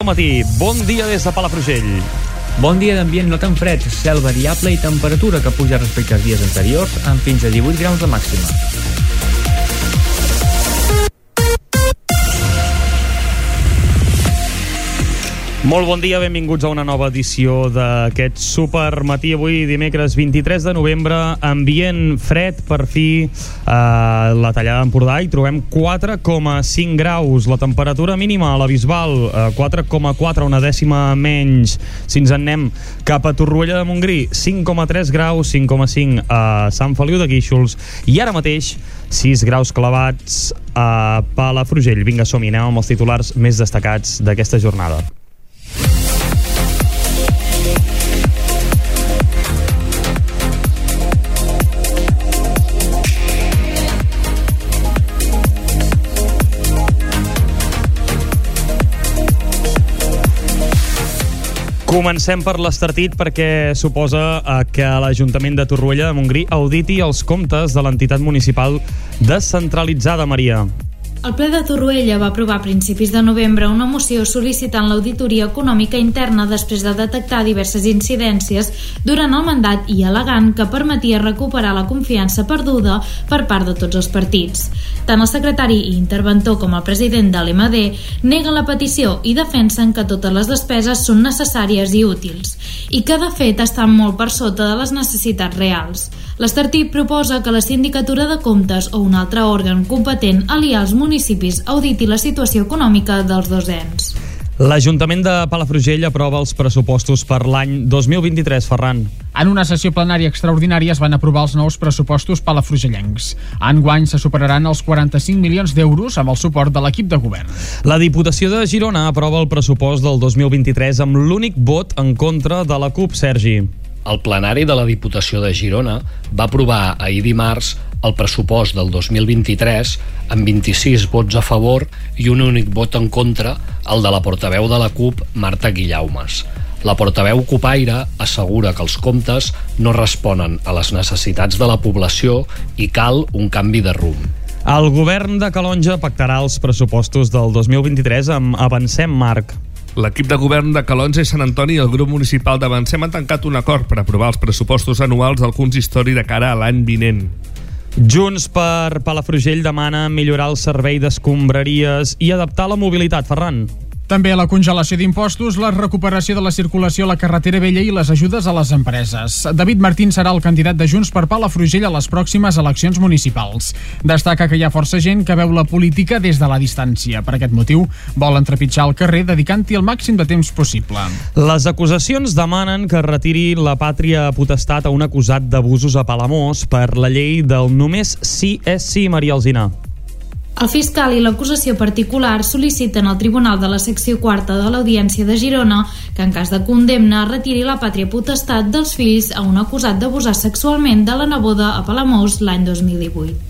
matí. Bon dia des de Palafrugell. Bon dia d'ambient no tan fred, cel variable i temperatura que puja respecte als dies anteriors amb fins a 18 graus de màxima. Molt bon dia, benvinguts a una nova edició d'aquest supermatí. Avui, dimecres 23 de novembre, ambient fred, per fi, la Tallada d'Empordà, i trobem 4,5 graus. La temperatura mínima a la Bisbal, 4,4, una dècima menys. Si ens en anem cap a Torroella de Montgrí, 5,3 graus, 5,5 a Sant Feliu de Guíxols, i ara mateix 6 graus clavats a Palafrugell. Vinga, som-hi, anem amb els titulars més destacats d'aquesta jornada. Comencem per l'Estartit perquè suposa que l'Ajuntament de Torroella de Montgrí auditi els comptes de l'entitat municipal descentralitzada, Maria. El ple de Torroella va aprovar a principis de novembre una moció sol·licitant l'auditoria econòmica interna després de detectar diverses incidències durant el mandat i al·legant que permetia recuperar la confiança perduda per part de tots els partits. Tant el secretari i interventor com el president de l'MD neguen la petició i defensen que totes les despeses són necessàries i útils i que de fet estan molt per sota de les necessitats reals. L'Estartit proposa que la Sindicatura de Comptes o un altre òrgan competent aliar als municipis auditi la situació econòmica dels dos ens. L'Ajuntament de Palafrugell aprova els pressupostos per l'any 2023, Ferran. En una sessió plenària extraordinària es van aprovar els nous pressupostos palafrugellencs. Enguany se superaran els 45 milions d'euros amb el suport de l'equip de govern. La Diputació de Girona aprova el pressupost del 2023 amb l'únic vot en contra de la CUP, Sergi. El plenari de la Diputació de Girona va aprovar ahir dimarts el pressupost del 2023 amb 26 vots a favor i un únic vot en contra, el de la portaveu de la CUP, Marta Guillaumes. La portaveu cupaire assegura que els comptes no responen a les necessitats de la població i cal un canvi de rumb. El govern de Calonge pactarà els pressupostos del 2023 amb Avancem, Marc. L'equip de govern de Calonge i Sant Antoni i el grup municipal d'Avancem han tancat un acord per aprovar els pressupostos anuals del consistori de cara a l'any vinent. Junts per Palafrugell demana millorar el servei d'escombraries i adaptar la mobilitat, Ferran. També la congelació d'impostos, la recuperació de la circulació a la carretera vella i les ajudes a les empreses. David Martín serà el candidat de Junts per Palafrugell a les pròximes eleccions municipals. Destaca que hi ha força gent que veu la política des de la distància. Per aquest motiu, vol entrepitjar el carrer dedicant-hi el màxim de temps possible. Les acusacions demanen que retiri la pàtria potestat a un acusat d'abusos a Palamós per la llei del només sí és sí, Maria Alsina. El fiscal i l'acusació particular sol·liciten al Tribunal de la Secció 4 de l'Audiència de Girona que, en cas de condemna, retiri la pàtria potestat dels fills a un acusat d'abusar sexualment de la neboda a Palamós l'any 2018.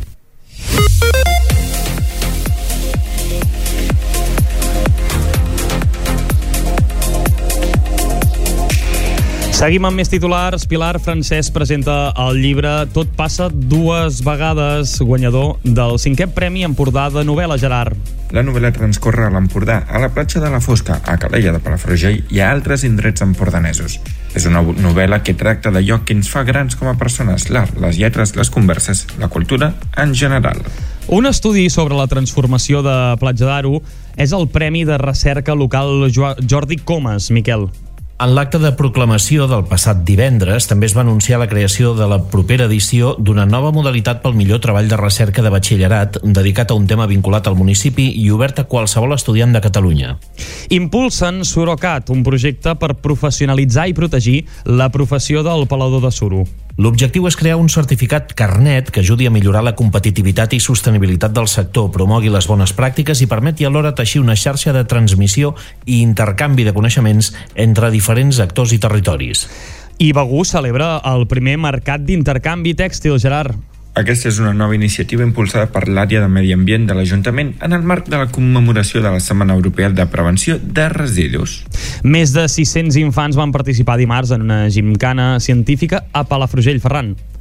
Seguim amb més titulars. Pilar Francesc presenta el llibre Tot passa dues vegades, guanyador del 5è Premi Empordà de novel·la, Gerard. La novel·la transcorre a l'Empordà, a la platja de la Fosca, a Calella de Palafrugell i a altres indrets empordanesos. És una novel·la que tracta d'allò que ens fa grans com a persones, l'art, les lletres, les converses, la cultura en general. Un estudi sobre la transformació de Platja d'Aro és el Premi de Recerca Local Jordi Comas, Miquel. En l'acte de proclamació del passat divendres també es va anunciar la creació de la propera edició d'una nova modalitat pel millor treball de recerca de batxillerat dedicat a un tema vinculat al municipi i obert a qualsevol estudiant de Catalunya. Impulsen Surocat, un projecte per professionalitzar i protegir la professió del pelador de suro. L'objectiu és crear un certificat carnet que ajudi a millorar la competitivitat i sostenibilitat del sector, promogui les bones pràctiques i permeti alhora teixir una xarxa de transmissió i intercanvi de coneixements entre diferents actors i territoris. I Begur celebra el primer mercat d'intercanvi tèxtil, Gerard. Aquesta és una nova iniciativa impulsada per l'àrea de Medi Ambient de l'Ajuntament en el marc de la commemoració de la Setmana Europea de Prevenció de Residus. Més de 600 infants van participar dimarts en una gimcana científica a Palafrugell, Ferran.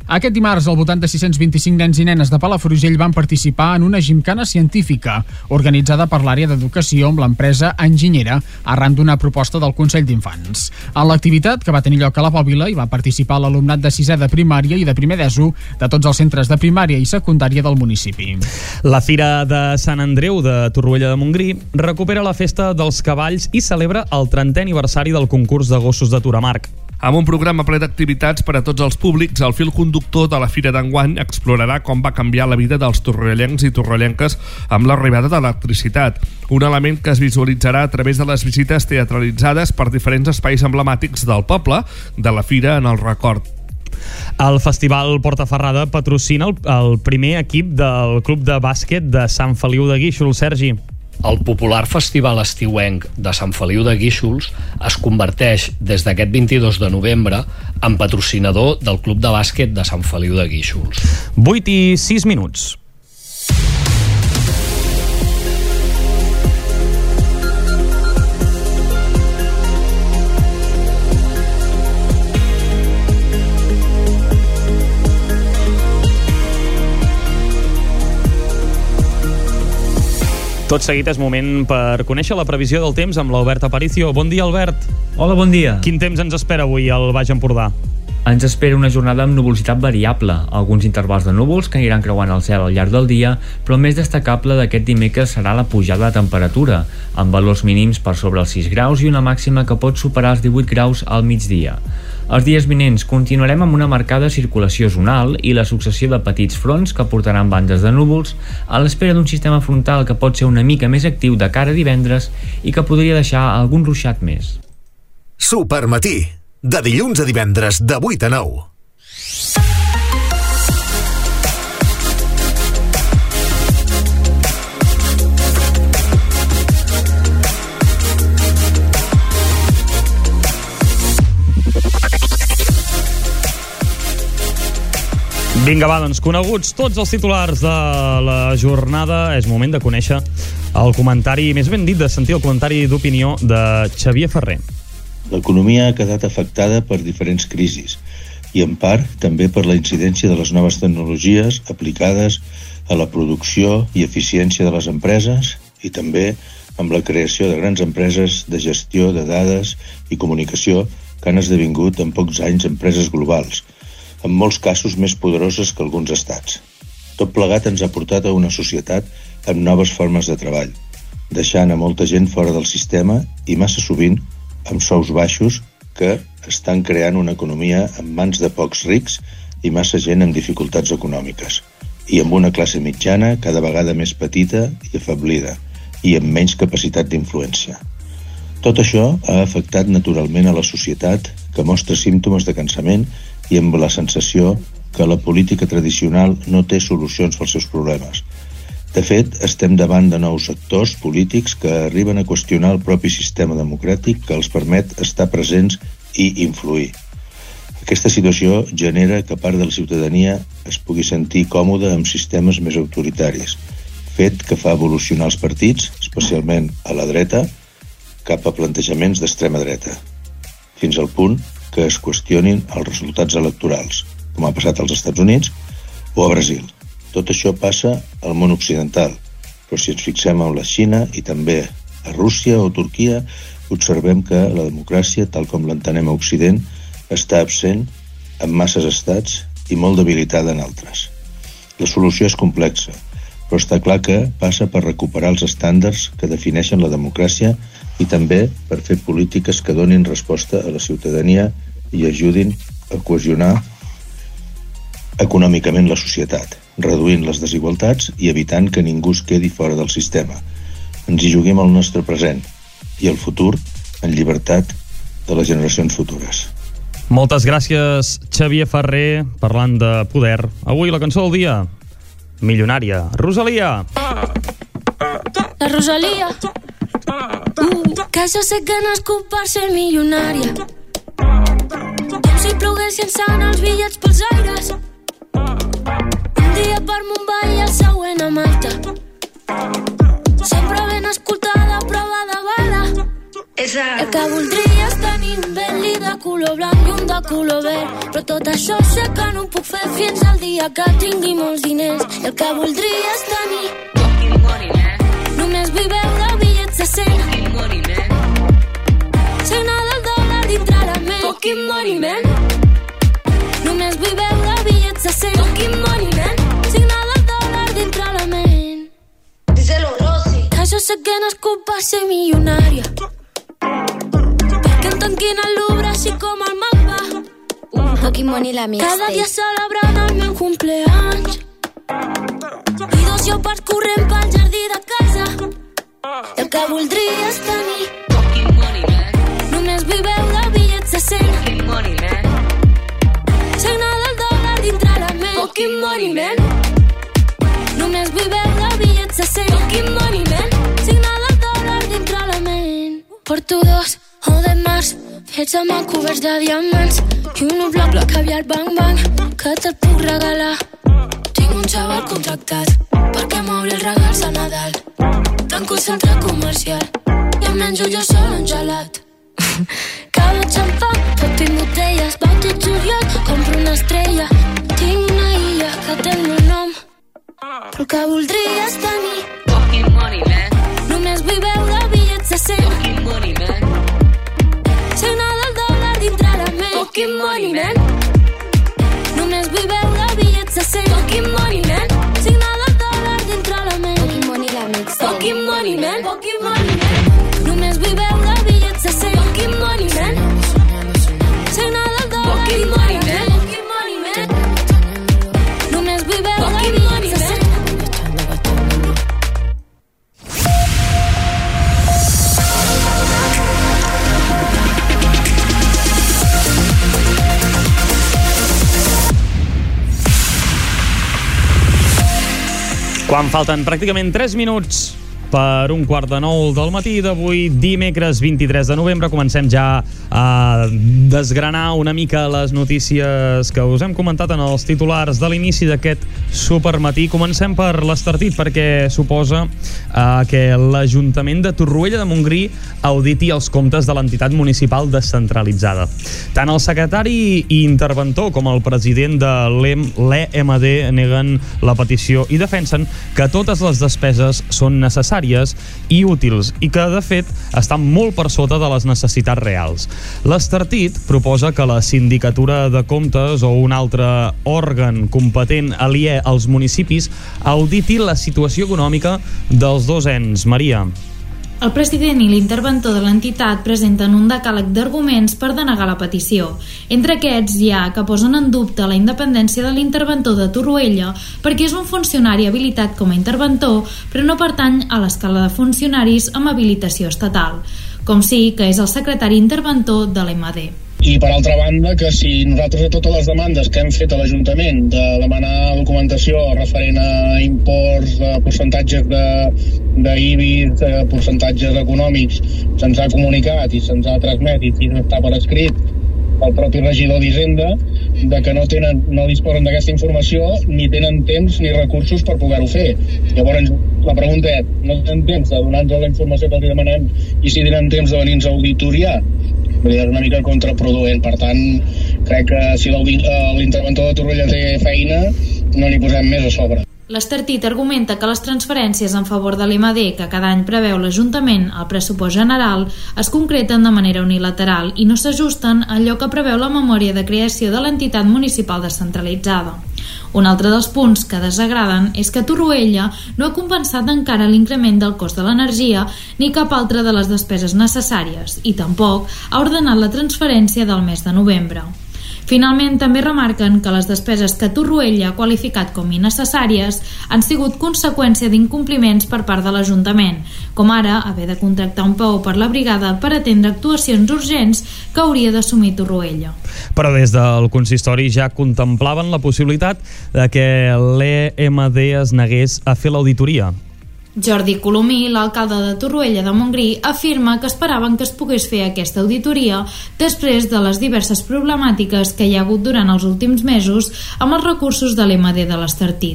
Aquest dimarts, al voltant de 625 nens i nenes de Palafrugell van participar en una gimcana científica organitzada per l'àrea d'educació amb l'empresa Enginyera arran d'una proposta del Consell d'Infants. En l'activitat, que va tenir lloc a la Bòbila, hi va participar l'alumnat de 6è de primària i de primer d'ESO de tots els centres de primària i secundària del municipi. La Fira de Sant Andreu de Torroella de Montgrí recupera la festa dels cavalls i celebra el 30è aniversari del concurs de gossos de Turamarc. Amb un programa ple d'activitats per a tots els públics, el fil conductor de la Fira d'enguany explorarà com va canviar la vida dels torroellencs i torroellenques amb l'arribada de l'electricitat, un element que es visualitzarà a través de les visites teatralitzades per diferents espais emblemàtics del poble, de la Fira en el record. El Festival Portaferrada patrocina el primer equip del Club de Bàsquet de Sant Feliu de Guíxols. Sergi. El popular festival estiuenc de Sant Feliu de Guíxols es converteix des d'aquest 22 de novembre en patrocinador del Club de Bàsquet de Sant Feliu de Guíxols. 8 i 6 minuts. Tot seguit és moment per conèixer la previsió del temps amb l'Albert Aparicio. Bon dia, Albert. Hola, bon dia. Quin temps ens espera avui al Baix Empordà? Ens espera una jornada amb nuvolositat variable, alguns intervals de núvols que aniran creuant el cel al llarg del dia, però el més destacable d'aquest dimecres serà la pujada de temperatura, amb valors mínims per sobre els 6 graus i una màxima que pot superar els 18 graus al migdia. Els dies vinents continuarem amb una marcada circulació zonal i la successió de petits fronts que portaran bandes de núvols a l'espera d'un sistema frontal que pot ser una mica més actiu de cara a divendres i que podria deixar algun ruixat més. Supermatí, de dilluns a divendres de 8 a 9. Vinga, va, doncs, coneguts tots els titulars de la jornada, és moment de conèixer el comentari, més ben dit, de sentir el comentari d'opinió de Xavier Ferrer. L'economia ha quedat afectada per diferents crisis i, en part, també per la incidència de les noves tecnologies aplicades a la producció i eficiència de les empreses i també amb la creació de grans empreses de gestió de dades i comunicació que han esdevingut en pocs anys empreses globals, en molts casos més poderoses que alguns estats. Tot plegat ens ha portat a una societat amb noves formes de treball, deixant a molta gent fora del sistema i massa sovint amb sous baixos que estan creant una economia en mans de pocs rics i massa gent amb dificultats econòmiques, i amb una classe mitjana cada vegada més petita i afeblida i amb menys capacitat d'influència. Tot això ha afectat naturalment a la societat, que mostra símptomes de cansament i amb la sensació que la política tradicional no té solucions pels seus problemes. De fet, estem davant de nous actors polítics que arriben a qüestionar el propi sistema democràtic que els permet estar presents i influir. Aquesta situació genera que part de la ciutadania es pugui sentir còmoda amb sistemes més autoritaris, fet que fa evolucionar els partits, especialment a la dreta, cap a plantejaments d'extrema dreta, fins al punt que es qüestionin els resultats electorals, com ha passat als Estats Units o a Brasil. Tot això passa al món occidental, però si ens fixem en la Xina i també a Rússia o Turquia, observem que la democràcia, tal com l'entenem a Occident, està absent en masses estats i molt debilitada en altres. La solució és complexa, però està clar que passa per recuperar els estàndards que defineixen la democràcia i també per fer polítiques que donin resposta a la ciutadania i ajudin a cohesionar econòmicament la societat, reduint les desigualtats i evitant que ningú es quedi fora del sistema. Ens hi juguem el nostre present i el futur en llibertat de les generacions futures. Moltes gràcies, Xavier Ferrer, parlant de poder. Avui la cançó del dia, Milionària, Rosalia. La Rosalia, que jo sé que no és nascut per ser milionària, com si ploguessin sant els bitllets pels aires, un dia per Mumbai i el següent a Malta, sempre ben escoltada, prova de bala. El que voldria és tenir un Bentley de color blanc i un de color verd, però tot això sé que no ho puc fer fins al dia que tingui molts diners. El que voldria és tenir només vull veure bitllets de 100, signar del dòlar dintre la ment. Fucking money, man. Només vull veure bitllets de 100, fucking money, man. Signar del dòlar dintre la ment. Díselo, Rosy. Que jo sé que no és culpa ser milionària, perquè em tanquin al Louvre així com el mapa. Fucking money la mixtape. Cada dia celebrant el meu cumpleaños i 2 lleopards corrent pel jardí de casa. El que voldria és tenir només vull veure bitllets de 100, signar del dòlar dintre la ment. Fucking money, man. Només vull veure bitllets de 100, fucking money, man. Signar del dòlar dintre la ment. Porto 2 de març fets amb coberts de diamants i un bloc caviar bang bang que te'l puc regalar. Tinc un xaval contractat perquè m'obri els regals a Nadal. Tanco el centre comercial i em menjo jo sol un gelat. Cada xampà, tot i botelles, vaig tot juliol, compro una estrella. Tinc una illa que té el meu nom, però el que voldria és tenir fucking money, man. Només vull veure bitllets de 100, fucking money, man. Signar del dòlar dintre la ment. Fucking money, man. Només vull veure bitllets de 100, fucking money, man. Signar del dòlar dintre la ment. Fucking money la mixtape. Fucking money, man. Fucking money, man. Només vull veure bitllets de 100, fucking money, man. Signar del dòlar fucking money, man. Fucking money, man. Només vull veure bitllets de 100. Quan falten pràcticament 3 minuts per 8:45 del matí d'avui, dimecres 23 de novembre, comencem ja a desgranar una mica les notícies que us hem comentat en els titulars de l'inici d'aquest supermatí. Comencem per l'Estartit, perquè suposa que l'Ajuntament de Torroella de Montgrí auditi els comptes de l'entitat municipal descentralitzada. Tant el secretari i interventor com el president de l'EMD neguen la petició i defensen que totes les despeses són necessàries i útils i que, de fet, estan molt per sota de les necessitats reals. L'Estartit proposa que la Sindicatura de Comptes o un altre òrgan competent aliè als municipis auditi la situació econòmica dels dos ens. Maria. El president i l'interventor de l'entitat presenten un decàleg d'arguments per denegar la petició. Entre aquests hi ha que posen en dubte la independència de l'interventor de Torroella perquè és un funcionari habilitat com a interventor, però no pertany a l'escala de funcionaris amb habilitació estatal, com sí que és el secretari interventor de l'EMD. I per altra banda, que si nosaltres a totes les demandes que hem fet a l'Ajuntament de demanar documentació referent a imports, percentatges d'IBI, percentatges econòmics, se'ns ha comunicat i se'ns ha transmès i està per escrit el propi regidor d'Hisenda de que no disposen d'aquesta informació ni tenen temps ni recursos per poder-ho fer. Llavors la pregunta és, no tenen temps de donar-nos la informació que els demanem i si tenen temps de venir-nos a auditoriar? És una mica contraproduent. Per tant, crec que si l'interventor de Torroella té feina, no n'hi posem més a sobre. L'Estartit argumenta que les transferències en favor de l'EMD que cada any preveu l'Ajuntament al pressupost general es concreten de manera unilateral i no s'ajusten a allò que preveu la memòria de creació de l'entitat municipal descentralitzada. Un altre dels punts que desagraden és que Torroella no ha compensat encara l'increment del cost de l'energia ni cap altra de les despeses necessàries i tampoc ha ordenat la transferència del mes de novembre. Finalment, també remarquen que les despeses que Torroella ha qualificat com innecessàries han sigut conseqüència d'incompliments per part de l'Ajuntament, com ara haver de contractar un peó per la brigada per atendre actuacions urgents que hauria d'assumir Torroella. Però des del consistori ja contemplaven la possibilitat de que l'EMD es negués a fer l'auditoria. Jordi Colomí, l'alcalde de Torroella de Montgrí, afirma que esperaven que es pogués fer aquesta auditoria després de les diverses problemàtiques que hi ha hagut durant els últims mesos amb els recursos de l'EMD de l'Estartit.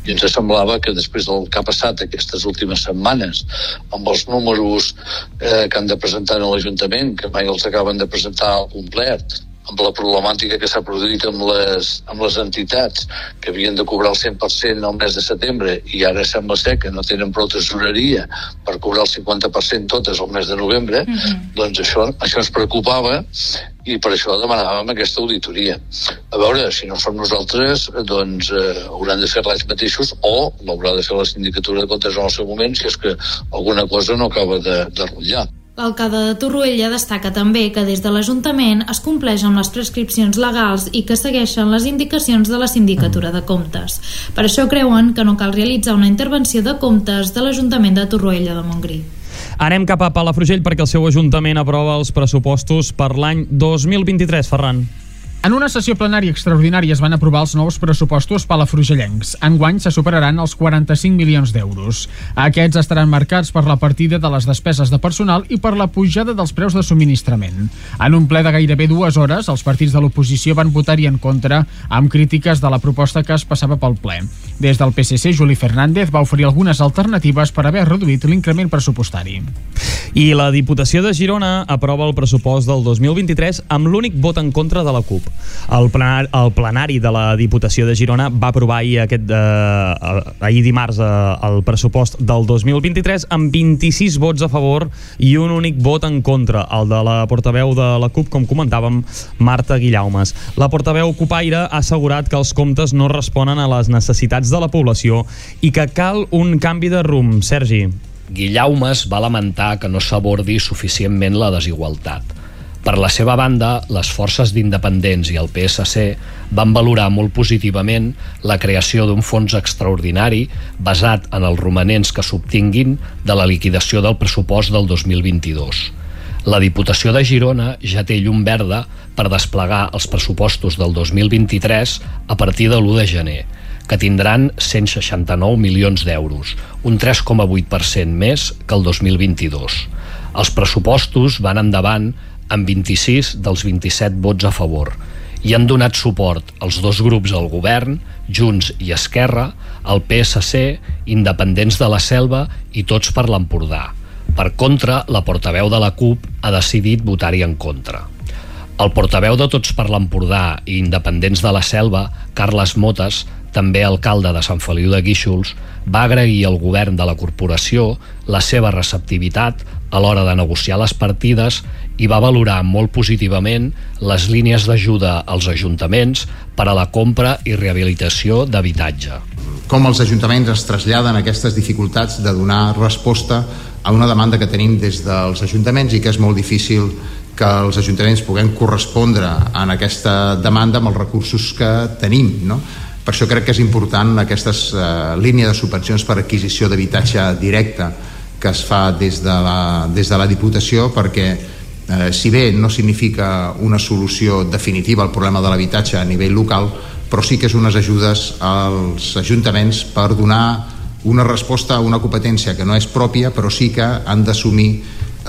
I ens semblava que després del que ha passat aquestes últimes setmanes, amb els números que han de presentar a l'Ajuntament, que mai els acaben de presentar al complet, amb la problemàtica que s'ha produït amb les entitats que havien de cobrar el 100% al mes de setembre i ara sembla ser que no tenen prou tesoreria per cobrar el 50% totes al mes de novembre, doncs això ens preocupava i per això demanàvem aquesta auditoria. A veure, si no som nosaltres, doncs hauran de fer-la ells mateixos o l'haurà de fer la Sindicatura de Comptes en el seu moment si és que alguna cosa no acaba de rotllar. L'alcalde de Torroella destaca també que des de l'Ajuntament es compleix amb les prescripcions legals i que segueixen les indicacions de la Sindicatura de Comptes. Per això creuen que no cal realitzar una intervenció de comptes de l'Ajuntament de Torroella de Montgrí. Anem cap a Palafrugell perquè el seu Ajuntament aprova els pressupostos per l'any 2023, Ferran. En una sessió plenària extraordinària es van aprovar els nous pressupostos palafrugellencs. Enguany se superaran els 45 milions d'euros. Aquests estaran marcats per la partida de les despeses de personal i per la pujada dels preus de subministrament. En un ple de gairebé 2 hores, els partits de l'oposició van votar-hi en contra amb crítiques de la proposta que es passava pel ple. Des del PSC, Juli Fernández va oferir algunes alternatives per haver reduït l'increment pressupostari. I la Diputació de Girona aprova el pressupost del 2023 amb l'únic vot en contra de la CUP. El plenari de la Diputació de Girona va aprovar ahir dimarts el pressupost del 2023 amb 26 vots a favor i un únic vot en contra, el de la portaveu de la CUP, com comentàvem, Marta Guillaumes. La portaveu cupaire ha assegurat que els comptes no responen a les necessitats de la població i que cal un canvi de rumb. Sergi. Guillaumes va lamentar que no s'abordi suficientment la desigualtat. Per la seva banda, les forces d'independents i el PSC van valorar molt positivament la creació d'un fons extraordinari basat en els romanents que s'obtinguin de la liquidació del pressupost del 2022. La Diputació de Girona ja té llum verda per desplegar els pressupostos del 2023 a partir de l'1 de gener, que tindran 169 milions d'euros, un 3,8% més que el 2022. Els pressupostos van endavant amb 26 dels 27 vots a favor i han donat suport als dos grups al govern, Junts i Esquerra, el PSC, Independents de la Selva i Tots per l'Empordà. Per contra, la portaveu de la CUP ha decidit votar-hi en contra. El portaveu de Tots per l'Empordà i Independents de la Selva, Carles Motes, també alcalde de Sant Feliu de Guíxols, va agrair al govern de la corporació la seva receptivitat a l'hora de negociar les partides i va valorar molt positivament les línies d'ajuda als ajuntaments per a la compra i rehabilitació d'habitatge. Com els ajuntaments es traslladen aquestes dificultats de donar resposta a una demanda que tenim des dels ajuntaments i que és molt difícil que els ajuntaments puguem correspondre en aquesta demanda amb els recursos que tenim, no? Per això crec que és important aquesta línia de subvencions per adquisició d'habitatge directe que es fa des de la Diputació, perquè si bé no significa una solució definitiva al problema de l'habitatge a nivell local, però sí que és unes ajudes als ajuntaments per donar una resposta a una competència que no és pròpia, però sí que han d'assumir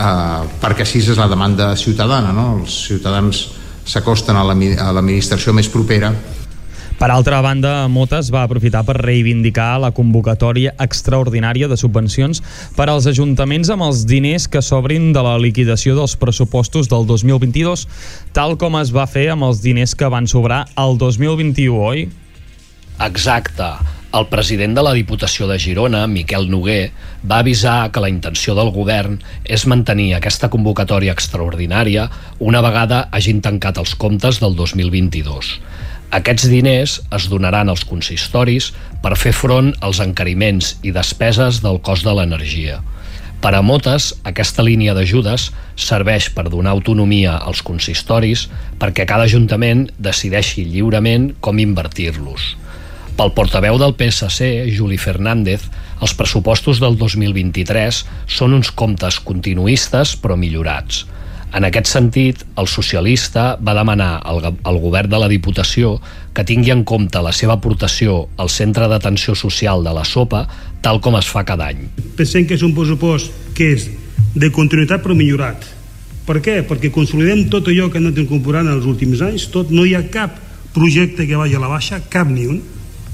perquè així és la demanda ciutadana, no? Els ciutadans s'acosten a l'administració més propera. Per altra banda, Motes va aprofitar per reivindicar la convocatòria extraordinària de subvencions per als ajuntaments amb els diners que s'obrin de la liquidació dels pressupostos del 2022, tal com es va fer amb els diners que van sobrar el 2021, oi? Exacte. El president de la Diputació de Girona, Miquel Noguer, va avisar que la intenció del govern és mantenir aquesta convocatòria extraordinària una vegada hagin tancat els comptes del 2022. Aquests diners es donaran als consistoris per fer front als encariments i despeses del cost de l'energia. Per a Motes, aquesta línia d'ajudes serveix per donar autonomia als consistoris perquè cada ajuntament decideixi lliurement com invertir-los. Pel portaveu del PSC, Juli Fernández, els pressupostos del 2023 són uns comptes continuistes però millorats. En aquest sentit, el socialista va demanar al govern de la Diputació que tingui en compte la seva aportació al Centre d'Atenció Social de la Sopa, tal com es fa cada any. Pensem que és un pressupost que és de continuïtat però millorat. Per què? Perquè consolidem tot allò que hem anat incorporant en els últims anys, no hi ha cap projecte que vagi a la baixa, cap ni un,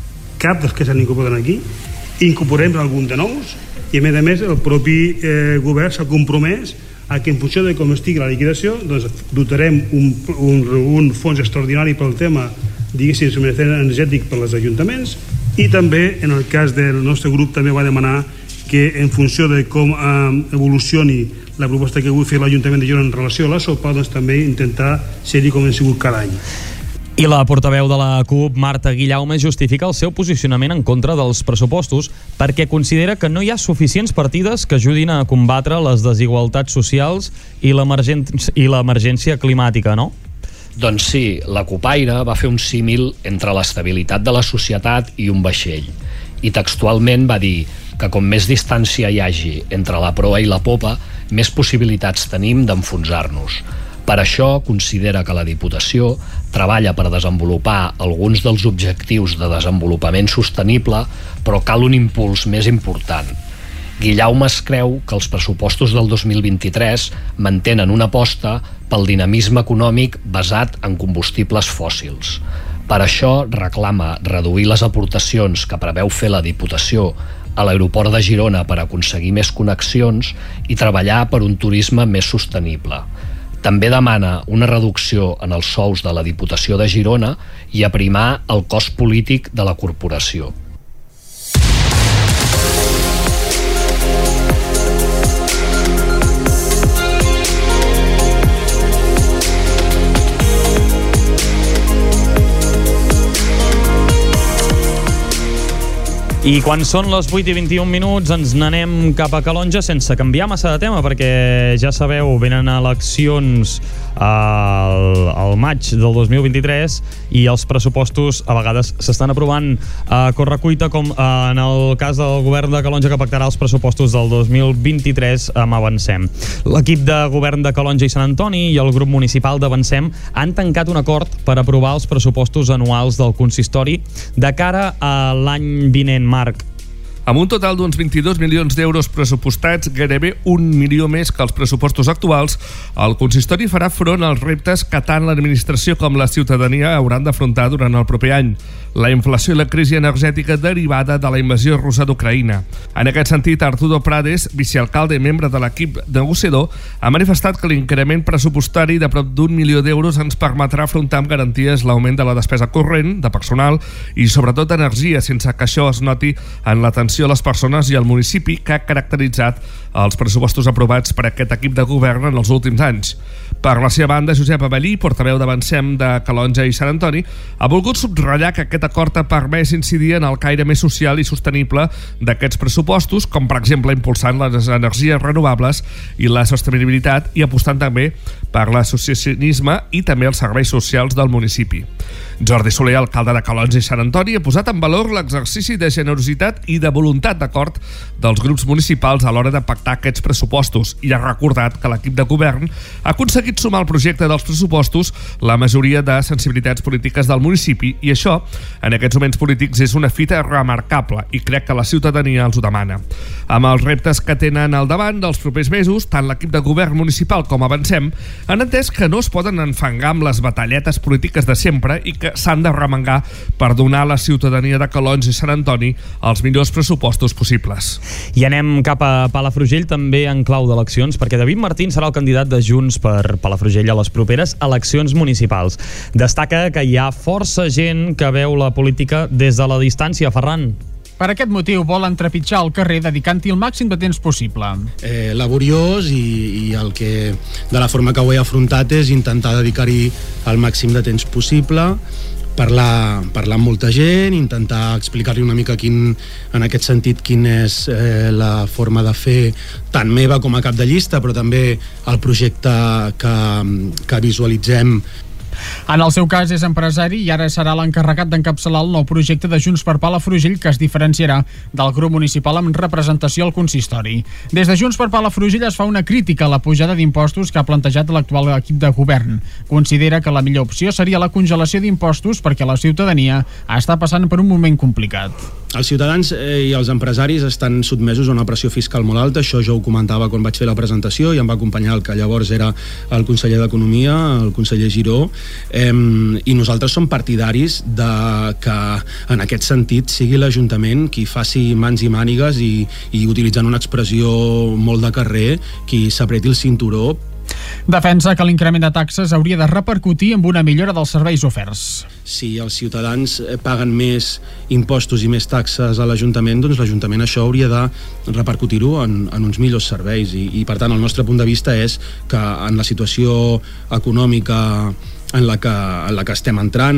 cap dels que s'han incorporat aquí, incorporem algun de nous, i a més el propi govern s'ha compromès a que en funció de com estigui la liquidació doncs dotarem un fons extraordinari pel tema, diguéssim, subministrament energètic per als ajuntaments, i també en el cas del nostre grup també va demanar que en funció de com evolucioni la proposta que vull fer l'Ajuntament de Girona en relació a la sopa, doncs també intentar ser-hi com hem sigut cada any. I la portaveu de la CUP, Marta Guillaume, justifica el seu posicionament en contra dels pressupostos perquè considera que no hi ha suficients partides que ajudin a combatre les desigualtats socials i l'emergència climàtica, no? Doncs sí, la CUPaire va fer un símil entre l'estabilitat de la societat i un vaixell. I textualment va dir que com més distància hi hagi entre la proa i la popa, més possibilitats tenim d'enfonsar-nos. Per això considera que la Diputació treballa per desenvolupar alguns dels objectius de desenvolupament sostenible, però cal un impuls més important. Guillaume es creu que els pressupostos del 2023 mantenen una aposta pel dinamisme econòmic basat en combustibles fòssils. Per això reclama reduir les aportacions que preveu fer la Diputació a l'aeroport de Girona per aconseguir més connexions i treballar per un turisme més sostenible. També demana una reducció en els sous de la Diputació de Girona i aprimar el cost polític de la corporació. I quan són les 8:21 ens n'anem cap a Calonja sense canviar massa de tema, perquè ja sabeu, venen eleccions al maig del 2023 i els pressupostos a vegades s'estan aprovant a correcuita, com en el cas del govern de Calonja, que pactarà els pressupostos del 2023 amb Avancem. L'equip de govern de Calonja i Sant Antoni i el grup municipal d'Avancem han tancat un acord per aprovar els pressupostos anuals del consistori de cara a l'any vinent, Marc. Amb un total d'uns 22 milions d'euros pressupostats, gairebé 1 milió més que els pressupostos actuals, el consistori farà front als reptes que tant l'administració com la ciutadania hauran d'afrontar durant el proper any. La inflació i la crisi energètica derivada de la invasió russa d'Ucraïna. En aquest sentit, Arturo Prades, vicealcalde i membre de l'equip negociador, ha manifestat que l'increment pressupostari de prop d'1 milió d'euros ens permetrà afrontar amb garanties l'augment de la despesa corrent, de personal i sobretot d'energia, sense que això es noti en l'atenció a les persones i al municipi, que ha caracteritzat els pressupostos aprovats per aquest equip de govern en els últims anys. Per la seva banda, Josep Avellí, portaveu d'Avancem de Calonja i Sant Antoni, ha volgut subratllar que aquest acord ha permès incidir en el caire més social i sostenible d'aquests pressupostos, com per exemple impulsant les energies renovables i la sostenibilitat, i apostant també per l'associacionisme i també els serveis socials del municipi. Jordi Soler, alcalde de Calonja i Sant Antoni, ha posat en valor l'exercici de generositat i de voluntat d'acord dels grups municipals a l'hora de pactar aquests pressupostos i ha recordat que l'equip de govern ha aconseguit sumar al projecte dels pressupostos la majoria de sensibilitats polítiques del municipi, i això, en aquests moments polítics, és una fita remarcable i crec que la ciutadania els ho demana. Amb els reptes que tenen al davant dels propers mesos, tant l'equip de govern municipal com Avancem han entès que no es poden enfangar amb les batalletes polítiques de sempre i que s'han de remengar per donar a la ciutadania de Calonja i Sant Antoni els millors pressupostos possibles. I anem cap a Palafrugell, també en clau d'eleccions, perquè David Martín serà el candidat de Junts per Palafrugell a les properes eleccions municipals. Destaca que hi ha força gent que veu la política des de la distància. Ferran. Per aquest motiu volen trepitjar el carrer dedicant-hi el màxim de temps possible. Laboriós i el que, de la forma que ho he afrontat, és intentar dedicar-hi el màxim de temps possible, parlar amb molta gent, intentar explicar-li una mica en aquest sentit quina és la forma de fer tant meva com a cap de llista, però també el projecte que visualitzem. En el seu cas és empresari i ara serà l'encarregat d'encapçalar el nou projecte de Junts per Palafrugell, que es diferenciarà del grup municipal amb representació al consistori. Des de Junts per Palafrugell es fa una crítica a la pujada d'impostos que ha plantejat l'actual equip de govern. Considera que la millor opció seria la congelació d'impostos perquè la ciutadania està passant per un moment complicat. Els ciutadans i els empresaris estan sotmesos a una pressió fiscal molt alta, això jo ho comentava quan vaig fer la presentació i em va acompanyar el que llavors era el conseller d'Economia, el conseller Giró, i nosaltres som partidaris de que en aquest sentit sigui l'Ajuntament qui faci mans i mànigues i utilitzant una expressió molt de carrer, qui s'apreti el cinturó. Defensa que l'increment de taxes hauria de repercutir amb una millora dels serveis oferts. Si els ciutadans paguen més impostos i més taxes a l'Ajuntament, doncs l'Ajuntament això hauria de repercutir-ho en uns millors serveis i per tant el nostre punt de vista és que en la situació econòmica en la que estem entrant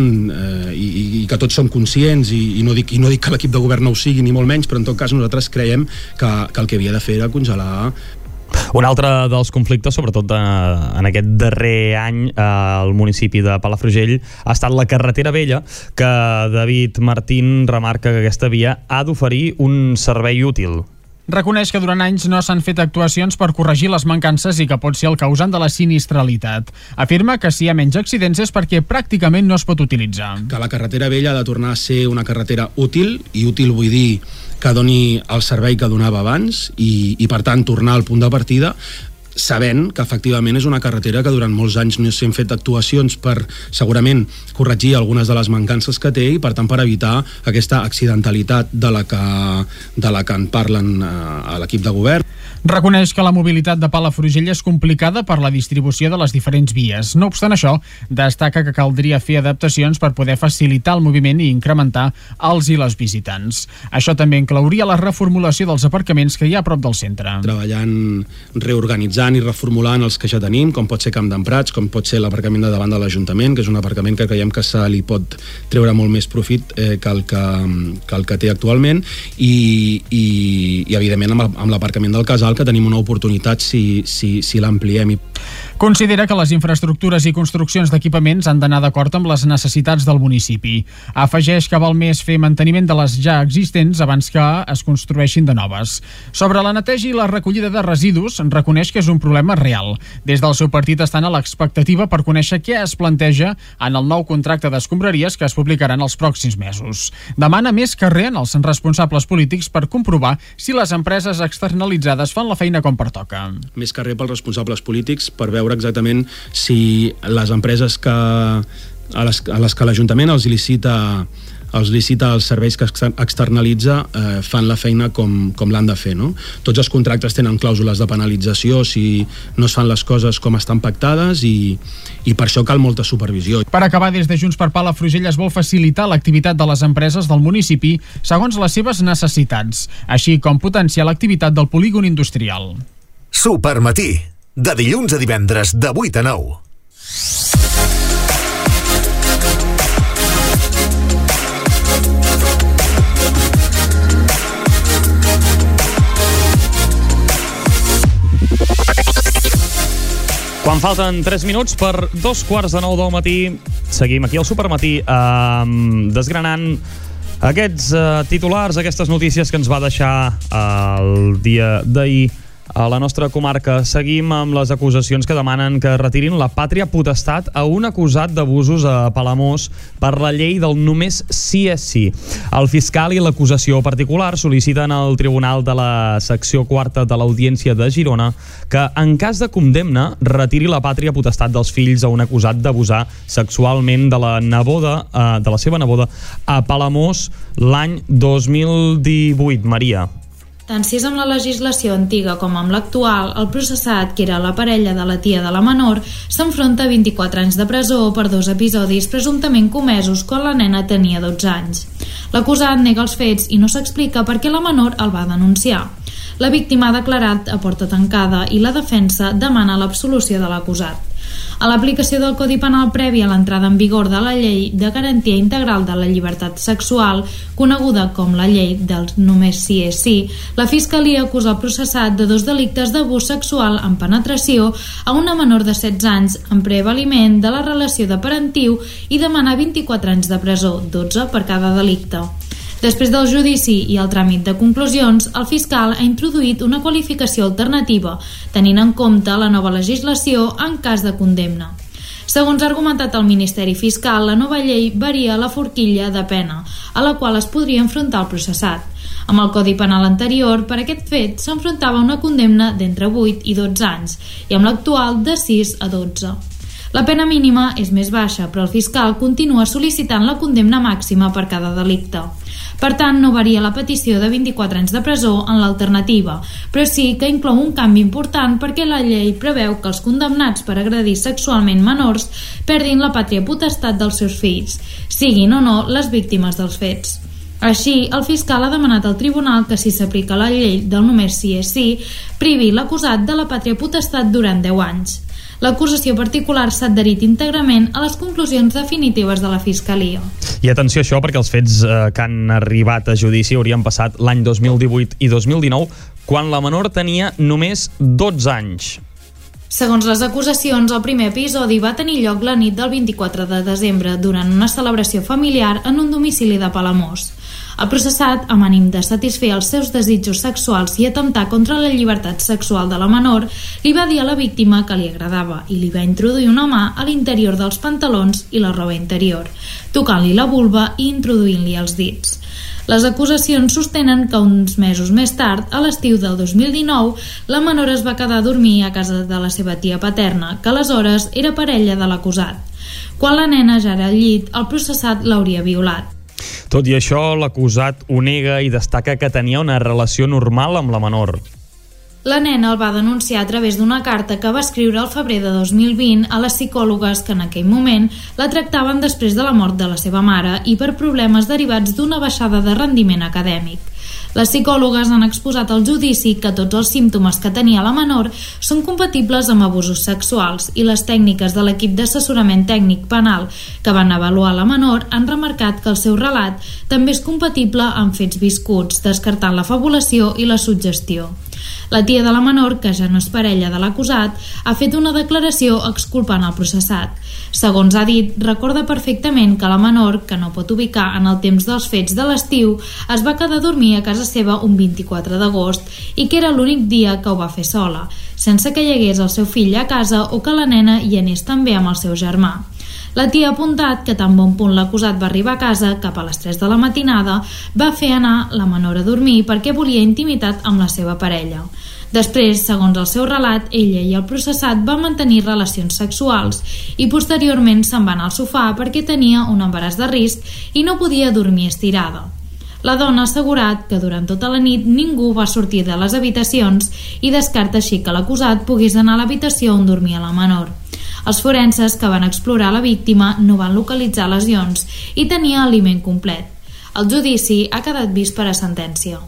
i que tots som conscients i no dic que l'equip de govern no ho sigui ni molt menys, però en tot cas nosaltres creiem que el que havia de fer era congelar. Un altre dels conflictes, sobretot en aquest darrer any al municipi de Palafrugell, ha estat la carretera vella, que David Martín remarca que aquesta via ha d'oferir un servei útil. Reconeix que durant anys no s'han fet actuacions per corregir les mancances i que pot ser el causant de la sinistralitat. Afirma que si hi ha menys accidents és perquè pràcticament no es pot utilitzar. Que la carretera vella ha de tornar a ser una carretera útil, i útil vull dir que doni el servei que donava abans i per tant tornar al punt de partida, sabent que efectivament és una carretera que durant molts anys no s'han fet actuacions per segurament corregir algunes de les mancances que té i per tant per evitar aquesta accidentalitat de la que en parlen a l'equip de govern. Reconeix que la mobilitat de Palafrugell és complicada per la distribució de les diferents vies. No obstant això, destaca que caldria fer adaptacions per poder facilitar el moviment i incrementar els i les visitants. Això també inclouria la reformulació dels aparcaments que hi ha a prop del centre. Treballant, reorganitzant i reformulant els que ja tenim, com pot ser Camp d'en Prats, com pot ser l'aparcament de davant de l'Ajuntament, que és un aparcament que creiem que se li pot treure molt més profit que el que té actualment, i evidentment amb l'aparcament del Casal, que tenim una oportunitat si l'ampliem. Considera que les infraestructures i construccions d'equipaments han d'anar d'acord amb les necessitats del municipi. Afegeix que val més fer manteniment de les ja existents abans que es construeixin de noves. Sobre la neteja i la recollida de residus, reconeix que és un problema real. Des del seu partit estan a l'expectativa per conèixer què es planteja en el nou contracte d'escombraries que es publicarà en els pròxims mesos. Demana més carrer en els responsables polítics per comprovar si les empreses externalitzades fan la feina com pertoca. Més carrer pels responsables polítics per veure exactament si les empreses a les que l'Ajuntament els licita els serveis que externalitza fan la feina com l'han de fer, no? Tots els contractes tenen clàusules de penalització si no es fan les coses com estan pactades i per això cal molta supervisió. Per acabar, des de Junts per Palafrugell es vol facilitar l'activitat de les empreses del municipi segons les seves necessitats, així com potenciar l'activitat del polígon industrial. Supermatí, de dilluns a divendres de 8 a 9. Quan falten 3 minuts per 2:45 del matí, seguim aquí al Supermatí desgranant aquests titulars, aquestes notícies que ens va deixar el dia d'ahir a la nostra comarca. Seguim amb les acusacions que demanen que retirin la pàtria potestat a un acusat d'abusos a Palamós per la llei del només sí és sí. El fiscal i l'acusació particular sol·liciten al Tribunal de la Secció 4 de l'Audiència de Girona que, en cas de condemna, retiri la pàtria potestat dels fills a un acusat d'abusar sexualment de la seva neboda a Palamós l'any 2018. Maria. Tant si és amb la legislació antiga com amb l'actual, el processat, que era la parella de la tia de la menor, s'enfronta a 24 anys de presó per 2 episodis presumptament comesos quan la nena tenia 12 anys. L'acusat nega els fets i no s'explica per què la menor el va denunciar. La víctima ha declarat a porta tancada i la defensa demana l'absolució de l'acusat. A l'aplicació del Codi Penal previ a l'entrada en vigor de la Llei de Garantia Integral de la Llibertat Sexual, coneguda com la Llei del Només sí és sí, la Fiscalia acusa el processat de 2 delictes d'abús sexual amb penetració a una menor de 16 anys en prevaliment de la relació de parentiu i demana 24 anys de presó, 12 per cada delicte. Després del judici i el tràmit de conclusions, el fiscal ha introduït una qualificació alternativa, tenint en compte la nova legislació en cas de condemna. Segons ha argumentat el Ministeri Fiscal, la nova llei varia la forquilla de pena a la qual es podria enfrontar el processat. Amb el Codi Penal anterior, per aquest fet s'enfrontava una condemna d'entre 8 i 12 anys i amb l'actual de 6 a 12. La pena mínima és més baixa, però el fiscal continua sol·licitant la condemna màxima per cada delicte. Per tant, no varia la petició de 24 anys de presó en l'alternativa, però sí que inclou un canvi important perquè la llei preveu que els condemnats per agredir sexualment menors perdin la pàtria potestat dels seus fills, siguin o no les víctimes dels fets. Així, el fiscal ha demanat al tribunal que, si s'aplica la llei del només sí és sí, privi l'acusat de la pàtria potestat durant 10 anys. L'acusació particular s'ha adherit íntegrament a les conclusions definitives de la Fiscalia. I atenció a això, perquè els fets que han arribat a judici haurien passat l'any 2018 i 2019, quan la menor tenia només 12 anys. Segons les acusacions, el primer episodi va tenir lloc la nit del 24 de desembre durant una celebració familiar en un domicili de Palamós. El processat, amb ànim de satisfer els seus desitjos sexuals i atemptar contra la llibertat sexual de la menor, li va dir a la víctima que li agradava i li va introduir una mà a l'interior dels pantalons i la roba interior, tocant-li la vulva i introduint-li els dits. Les acusacions sostenen que uns mesos més tard, a l'estiu del 2019, la menor es va quedar a dormir a casa de la seva tia paterna, que aleshores era parella de l'acusat. Quan la nena ja era al llit, el processat l'hauria violat. Tot i això, l'acusat ho nega i destaca que tenia una relació normal amb la menor. La nena el va denunciar a través d'una carta que va escriure al febrer de 2020 a les psicòlogues que en aquell moment la tractaven després de la mort de la seva mare i per problemes derivats d'una baixada de rendiment acadèmic. Les psicòlogues han exposat al judici que tots els símptomes que tenia la menor són compatibles amb abusos sexuals i les tècniques de l'equip d'assessorament tècnic penal que van avaluar la menor han remarcat que el seu relat també és compatible amb fets viscuts, descartant la fabulació i la suggestió. La tia de la menor, que ja no és parella de l'acusat, ha fet una declaració exculpant el processat. Segons ha dit, recorda perfectament que la menor, que no pot ubicar en el temps dels fets de l'estiu, es va quedar a dormir a casa seva un 24 d'agost i que era l'únic dia que ho va fer sola, sense que hi hagués el seu fill a casa o que la nena hi anés també amb el seu germà. La tia ha apuntat que tan bon punt l'acusat va arribar a casa, cap a les 3 de la matinada, va fer anar la menor a dormir perquè volia intimitat amb la seva parella. Després, segons el seu relat, ella i el processat van mantenir relacions sexuals i posteriorment se'n van al sofà perquè tenia un embaràs de risc i no podia dormir estirada. La dona ha assegurat que durant tota la nit ningú va sortir de les habitacions i descarta així que l'acusat pogués anar a l'habitació on dormia la menor. Els forenses que van explorar la víctima no van localitzar lesions i tenia aliment complet. El judici ha quedat vist per a sentència.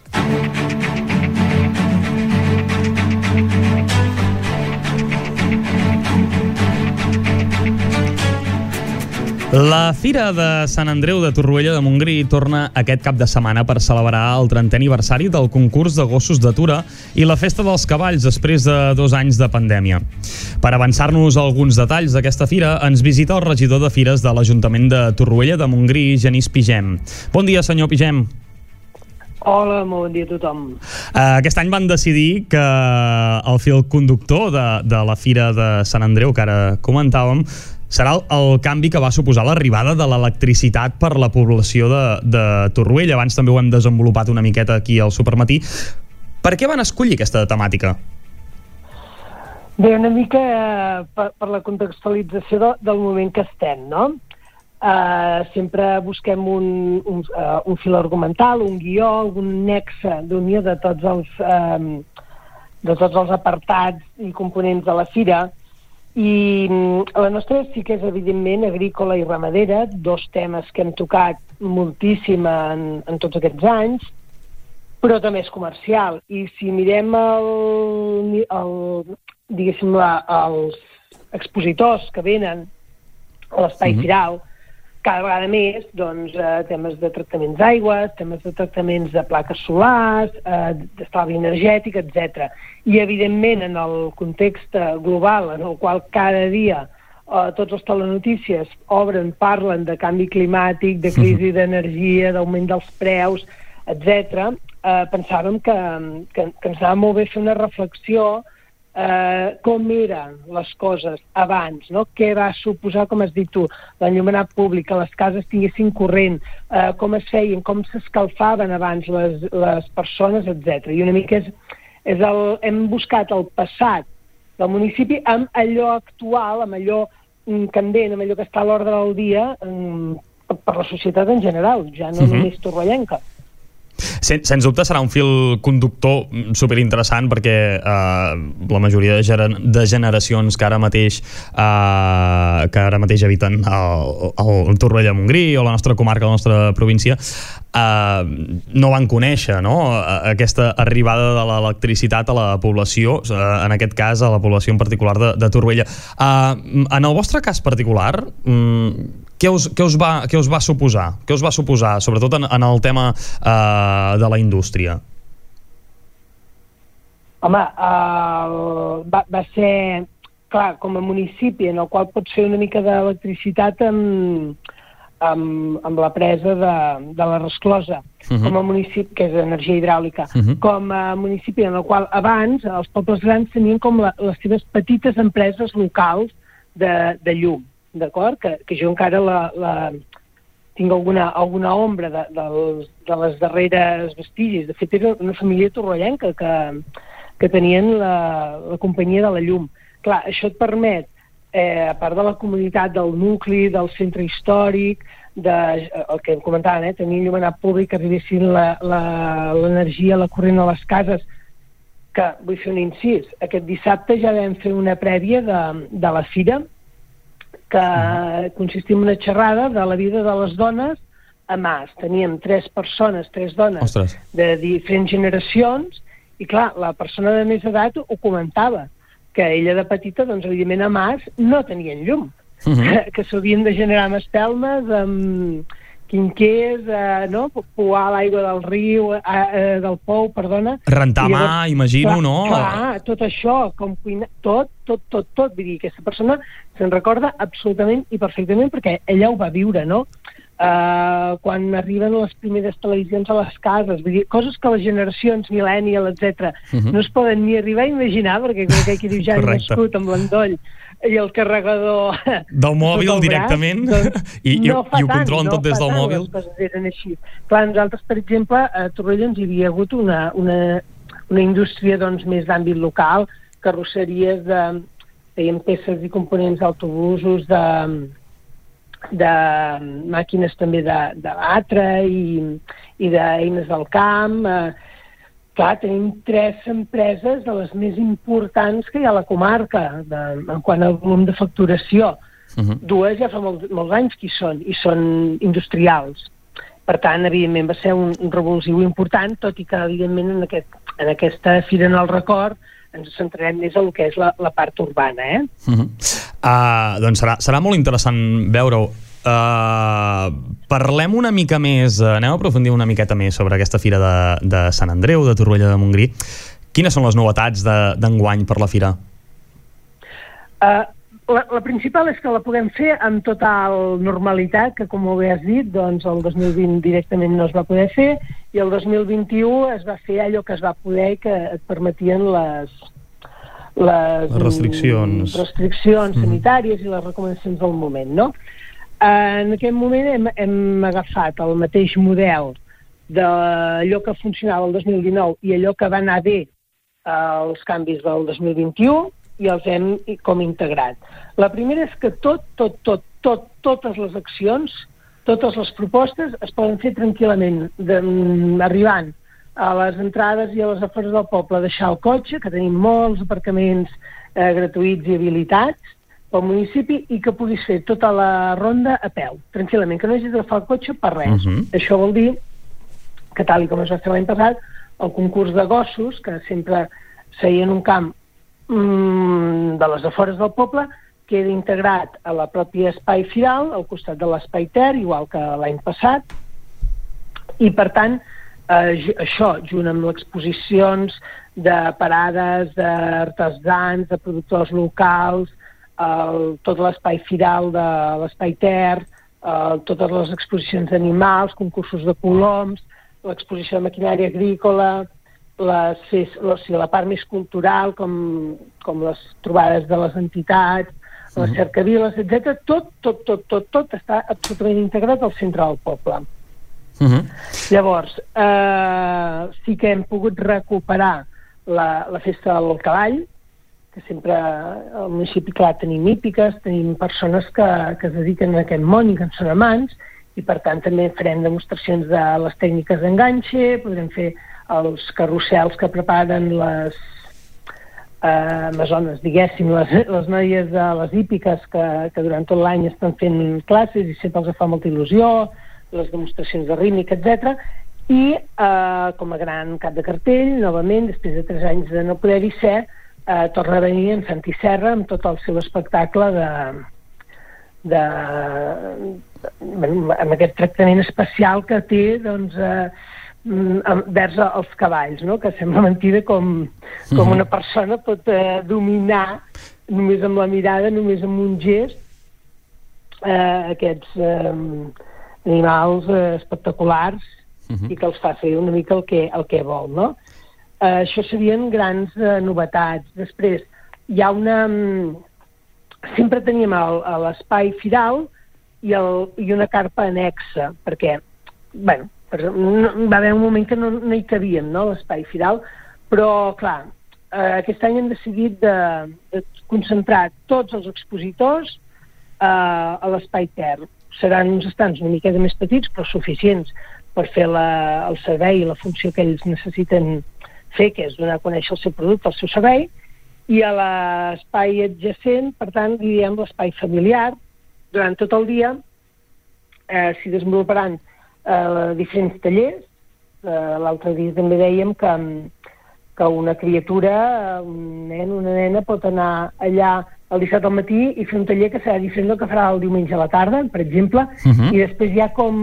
La Fira de Sant Andreu de Torroella de Montgrí torna aquest cap de setmana per celebrar el 30è aniversari del concurs de gossos d'atura i la festa dels cavalls després de 2 anys de pandèmia. Per avançar-nos alguns detalls d'aquesta fira, ens visita el regidor de Fires de l'Ajuntament de Torroella de Montgrí, Genís Pigem. Bon dia, senyor Pigem. Hola, molt bon dia a tothom. Aquest any van decidir que el fil conductor de la Fira de Sant Andreu, que ara comentàvem, serà el canvi que va suposar l'arribada de l'electricitat per la població de Torroella. Abans també ho hem desenvolupat una miqueta aquí al Supermatí. Per què van escollir aquesta temàtica? Bé, una mica per la contextualització del moment que estem, no? Sempre busquem un fil argumental, un guió, un nexe d'unió de tots els apartats i components de la fira. I la nostra sí que és evidentment agrícola i ramadera, 2 temes que hem tocat moltíssim en tots aquests anys, però també és comercial. I si mirem diguéssim, els expositors que venen a l'espai firal, cada vegada més, doncs, temes de tractaments d'aigües, temes de tractaments de plaques solars, d'estalvi energètic, etc. I, evidentment, en el context global en el qual cada dia tots els telenotícies parlen de canvi climàtic, de crisi d'energia, d'augment dels preus, etc., pensàvem que ens anava molt bé fer una reflexió com eren les coses abans, no? Què va suposar, com has dit tu, l'enllumenat públic, que les cases tinguessin corrent, com es feien, com s'escalfaven abans les persones, etc. I una mica hem buscat el passat del municipi amb allò actual, amb allò candent, amb allò que està a l'ordre del dia per la societat en general, ja no només torrellenca. Sens dubte serà un fil conductor superinteressant perquè la majoria de generacions que ara mateix habiten el Torroella de Montgrí o la nostra comarca, la nostra província, no van conèixer, no? Aquesta arribada de l'electricitat a la població, en aquest cas a la població en particular de Torroella. En el vostre cas particular, què us va suposar? Què us va suposar, sobretot en el tema de la indústria? Home, va ser, clar, com a municipi en el qual pot fer una mica d'electricitat amb la presa de la resclosa, com a municipi, que és energia hidràulica, com a municipi en el qual abans els pobles grans tenien com les seves petites empreses locals de llum, d'acord? Que jo encara tinc alguna ombra de les darreres vestigis. De fet, era una família torrellenca que tenien la companyia de la llum. Clar, això et permet, a part de la comunitat del nucli, del centre històric, el que comentaven, tenir enllumenat públic, que arribessin l'energia, la corrent a les cases, que, vull fer un incís, aquest dissabte ja vam fer una prèvia de la fira, que consistia en una xerrada de la vida de les dones a Mas. Teníem 3 dones Ostres. de diferents generacions, i clar, la persona de més edat ho comentava, que ella de petita, doncs evidentment a Mas no tenien llum, que s'havien de generar amb espelmes, amb quinquers, no? Pouar l'aigua del riu, del pou, perdona. Rentar mà, imagino, no? Clar, tot això, com cuinar, tot. Vull dir, aquesta persona se'n recorda absolutament i perfectament perquè ella ho va viure, no? Quan arriben les primeres televisions a les cases, vull dir, coses que les generacions millennial, etc., no es poden ni arribar a imaginar, perquè crec que aquí diu ja he nascut amb l'endoll i el carregador del mòbil directament, doncs, i ho controlen tot des del mòbil. Les coses eren així. Clar, nosaltres, per exemple, a Torroella ens hi havia hagut una indústria doncs, més d'àmbit local, carrosseries feien peces i components d'autobusos, de màquines també de batre i d'eines del camp. Clar, tenim 3 empreses de les més importants que hi ha a la comarca en quant al volum de facturació. 2 ja fa molts anys que hi són industrials. Per tant, evidentment, va ser un revulsiu important, tot i que, evidentment, en aquesta Fira en el Record ens centrarem més en el que és la part urbana. Doncs serà molt interessant veure-ho. Parlem una mica més, anem a aprofundir una miqueta més sobre aquesta Fira de Sant Andreu, de Torroella de Montgrí. Quines són les novetats d'enguany per la Fira? La principal és que la podem fer amb total normalitat, que com bé has dit, doncs el 2020 directament no es va poder fer, i el 2021 es va fer allò que es va poder i que et permetien les restriccions sanitàries i les recomanacions del moment, no? En aquest moment hem agafat el mateix model d'allò que funcionava el 2019 i allò que va anar bé als canvis del 2021 i els hem com integrat. La primera és que totes les accions, totes les propostes es poden fer tranquil·lament, arribant a les entrades i a les afores del poble, deixar el cotxe, que tenim molts aparcaments gratuïts i habilitats pel municipi, i que puguis fer tota la ronda a peu, tranquil·lament, que no hagis d'agafar el cotxe per res. Això vol dir que, tal com es va fer l'any passat, el concurs de gossos, que sempre seia en un camp de les afores del poble, queda integrat a la pròpia espai firal, al costat de l'espai Ter, igual que l'any passat, i per tant, això, junt amb les exposicions de parades, d'artesans, de productors locals, tot l'espai firal de l'espai Ter, totes les exposicions d'animals, concursos de coloms, l'exposició de maquinària agrícola, la part més cultural, com les trobades de les entitats, les cercaviles, etc. Tot està absolutament integrat al centre del poble. Llavors, sí que hem pogut recuperar la festa del cavall, que sempre al municipi, clar, tenim hípiques, tenim persones que es dediquen a aquest món i que en són amants, i per tant també farem demostracions de les tècniques d'enganxe, podrem fer els carrusels que preparen les amazones, diguéssim, les noies de les hípiques que durant tot l'any estan fent classes i sempre els fa molta il·lusió, les demostracions de rítmica, etc. I com a gran cap de cartell, novament, després de 3 anys de no poder-hi ser, torna a venir en Santi Serra amb tot el seu espectacle amb aquest tractament especial que té, doncs, vers els cavalls, no? Que sembla mentida com una persona pot dominar només amb la mirada, només amb un gest, aquests animals espectaculars i que els fa fer una mica el que vol, no? Això serien grans novetats. Després, hi ha sempre teníem l'espai firal i una carpa anexa, perquè, bueno, va haver un moment que no hi cabíem, no?, l'espai firal, però, clar, aquest any hem decidit de concentrar tots els expositors a l'espai Ter. Seran uns estants una miqueta més petits, però suficients per fer el servei i la funció que ells necessiten fer, que és donar a conèixer el seu producte, el seu servei, i a l'espai adjacent, per tant, diem l'espai familiar. Durant tot el dia s'hi desenvoluparan diferents tallers. L'altre dia també dèiem que una criatura, un nen, una nena, pot anar allà el dissabte al matí i fer un taller que serà diferent del que farà el diumenge a la tarda, per exemple, i després hi ha com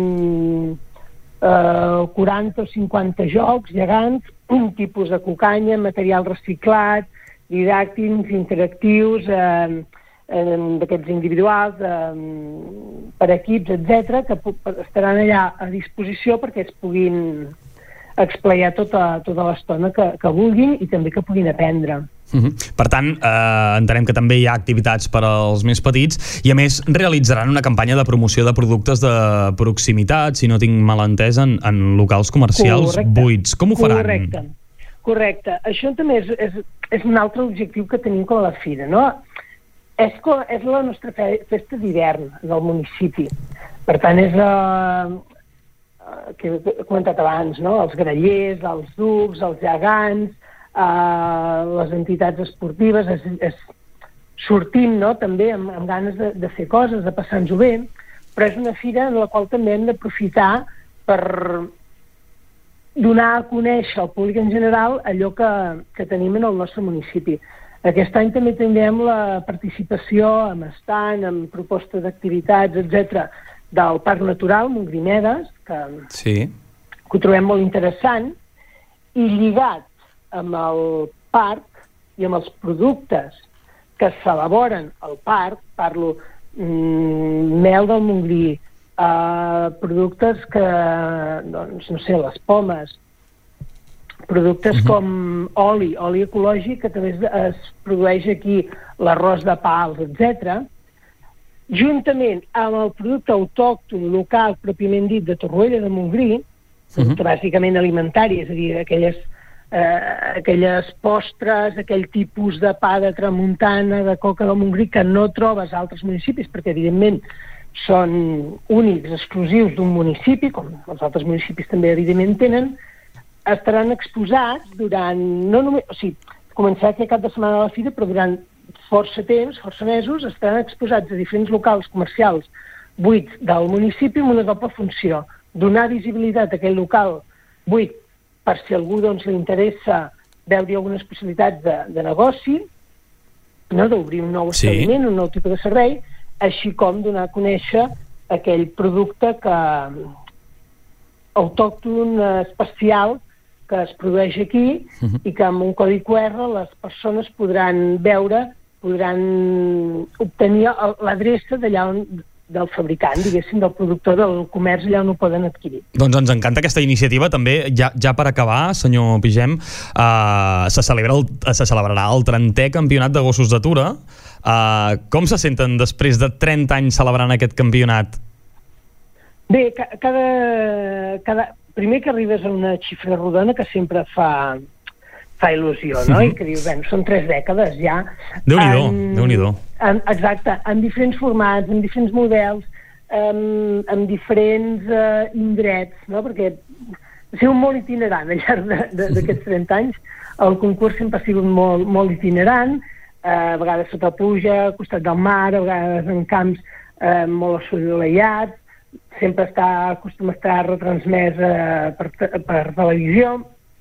40 o 50 jocs gegants, un tipus de cucanya, material reciclat, didàctics, interactius, d'aquests individuals, per equips, etc., que estaran allà a disposició perquè es puguin explayar tota l'estona que vulguin i també que puguin aprendre. Per tant, entenem que també hi ha activitats per als més petits i a més realitzaran una campanya de promoció de productes de proximitat, si no tinc mal entès, en locals comercials buits. Com ho faran? Correcte. Això també és un altre objectiu que tenim com a la fira, no? És la nostra festa d'hivern del municipi. Per tant, és que he comentat abans, no? Els grallers, els ducs, els gegants, les entitats esportives, sortim, no?, també amb ganes de fer coses, de passar-nos-ho bé, però és una fira en la qual també hem d'aprofitar per donar a conèixer al públic en general allò que tenim en el nostre municipi. Aquest any també tindrem la participació amb estand, amb propostes d'activitats, etc., del Parc Natural Montgrí Medes, que ho trobem molt interessant, i lligat amb el parc i amb els productes que s'elaboren al parc, parlo mel del Montgrí, productes que, doncs, no sé, les pomes, productes com oli ecològic, que també es produeix aquí, l'arròs de pals, etc., juntament amb el producte autòcton local, pròpiament dit, de Torroella de Montgrí, bàsicament alimentari, és a dir, aquelles postres, aquell tipus de pa de tramuntana, de coca del Montgrí, que no trobes a altres municipis, perquè evidentment són únics, exclusius d'un municipi, com els altres municipis també evidentment tenen, estaran exposats durant, no només, o sigui, començarà aquest cap de setmana de la fira, però durant força temps, força mesos, estaran exposats a diferents locals comercials buits del municipi amb una doble funció. Donar visibilitat a aquell local buit per si algú doncs, li interessa veure algunes possibilitats de negoci, no? D'obrir un nou establiment, un nou tipus de servei, així com donar a conèixer aquell producte autòcton, especial, que es produeix aquí i que amb un codi QR les persones podran veure, podran obtenir l'adreça d'allà on del fabricant, diguéssim, del productor, del comerç, allà on ho poden adquirir. Doncs ens encanta aquesta iniciativa. També, ja per acabar, senyor Pigem, se celebrarà el 30è campionat de gossos d'atura. Com se senten després de 30 anys celebrant aquest campionat? Bé, primer que arribes a una xifra rodona que sempre fa il·lusió, no? I que dius, bé, són 3 dècades ja. Déu-n'hi-do. Exacte, en diferents formats, en diferents models, en diferents indrets, no? Perquè ha sigut molt itinerant al llarg d'aquests 30 anys. El concurs sempre ha sigut molt itinerant, a vegades sota pluja, al costat del mar, a vegades en camps molt assolellats, sempre acostuma a estar retransmès per televisió.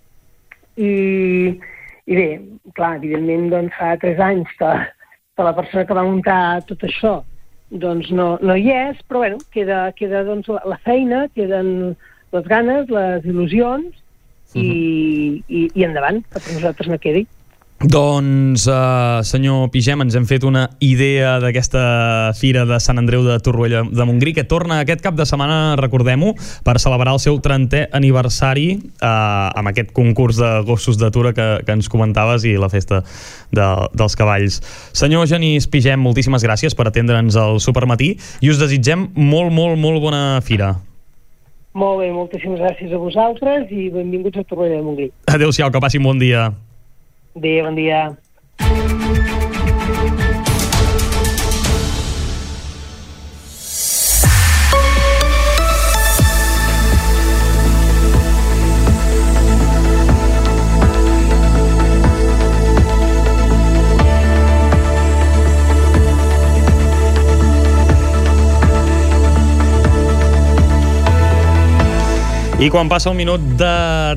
I bé, clar, evidentment, doncs, fa 3 anys que la persona que va muntar tot això doncs no hi és, però bueno, queda doncs, la feina, queden les ganes, les il·lusions i endavant, que per nosaltres no quedi. Doncs, senyor Pigem, ens hem fet una idea d'aquesta Fira de Sant Andreu de Torroella de Montgrí, que torna aquest cap de setmana, recordem-ho, per celebrar el seu 30è aniversari amb aquest concurs de gossos d'atura que ens comentaves i la festa dels cavalls. Senyor Genís Pigem, moltíssimes gràcies per atendre'ns al Supermatí i us desitgem molt bona fira. Molt bé, moltíssimes gràcies a vosaltres i benvinguts a Torroella de Montgrí. Adéu-siau, que passin bon dia. Bé, bon dia. I quan passa un minut de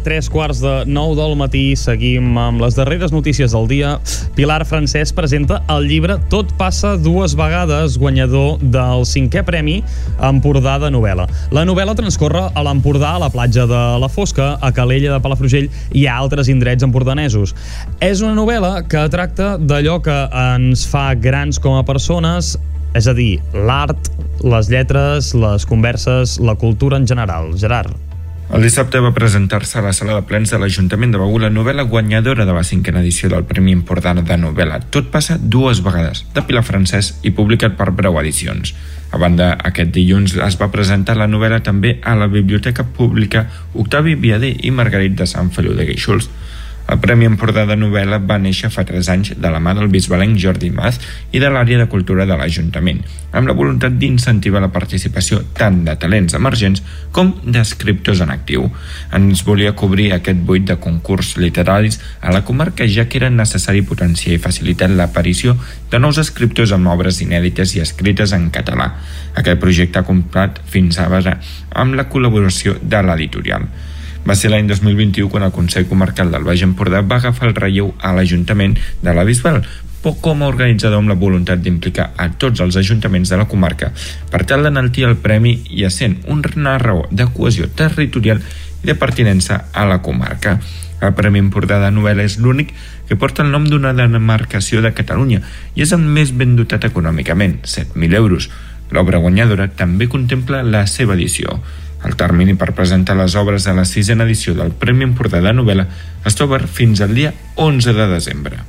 3:45 del matí, seguim amb les darreres notícies del dia. Pilar Francesc presenta el llibre Tot passa 2 vegades, guanyador del 5è Premi Empordà de novel·la. La novel·la transcorre a l'Empordà, a la platja de la Fosca, a Calella de Palafrugell i a altres indrets empordanesos. És una novel·la que tracta d'allò que ens fa grans com a persones, és a dir, l'art, les lletres, les converses, la cultura en general. Gerard. El dissabte va presentar-se a la sala de plens de l'Ajuntament de Begur la novel·la guanyadora de la 5a edició del Premi Empordà de novel·la Tot passa 2 vegades, de Pilar Francesc i publicat per Breu Edicions. A banda, aquest dilluns es va presentar la novel·la també a la Biblioteca Pública Octavi Viader i Margarit de Sant Feliu de Guíxols. El Premi Empordà de novel·la va néixer fa 3 anys de la mà del bisbalenc Jordi Mas i de l'àrea de cultura de l'Ajuntament, amb la voluntat d'incentivar la participació tant de talents emergents com d'escriptors en actiu. Ens volia cobrir aquest buit de concurs literaris a la comarca, ja que era necessari potenciar i facilitar l'aparició de nous escriptors amb obres inèdites i escrites en català. Aquest projecte ha comptat fins ara amb la col·laboració de l'editorial. Va ser l'any 2021 quan el Consell Comarcal del Baix Empordà va agafar el relleu a l'Ajuntament de la Bisbal, com a organitzador amb la voluntat d'implicar a tots els ajuntaments de la comarca per tal d'enaltir el premi i essent una raó de cohesió territorial i de pertinença a la comarca. El Premi Empordà de novel·la és l'únic que porta el nom d'una demarcació de Catalunya i és el més ben dotat econòmicament, 7.000 euros. L'obra guanyadora també contempla la seva edició. El termini per presentar les obres a la 6a edició del Premi Empordà de novel·la es troba fins al dia 11 de desembre.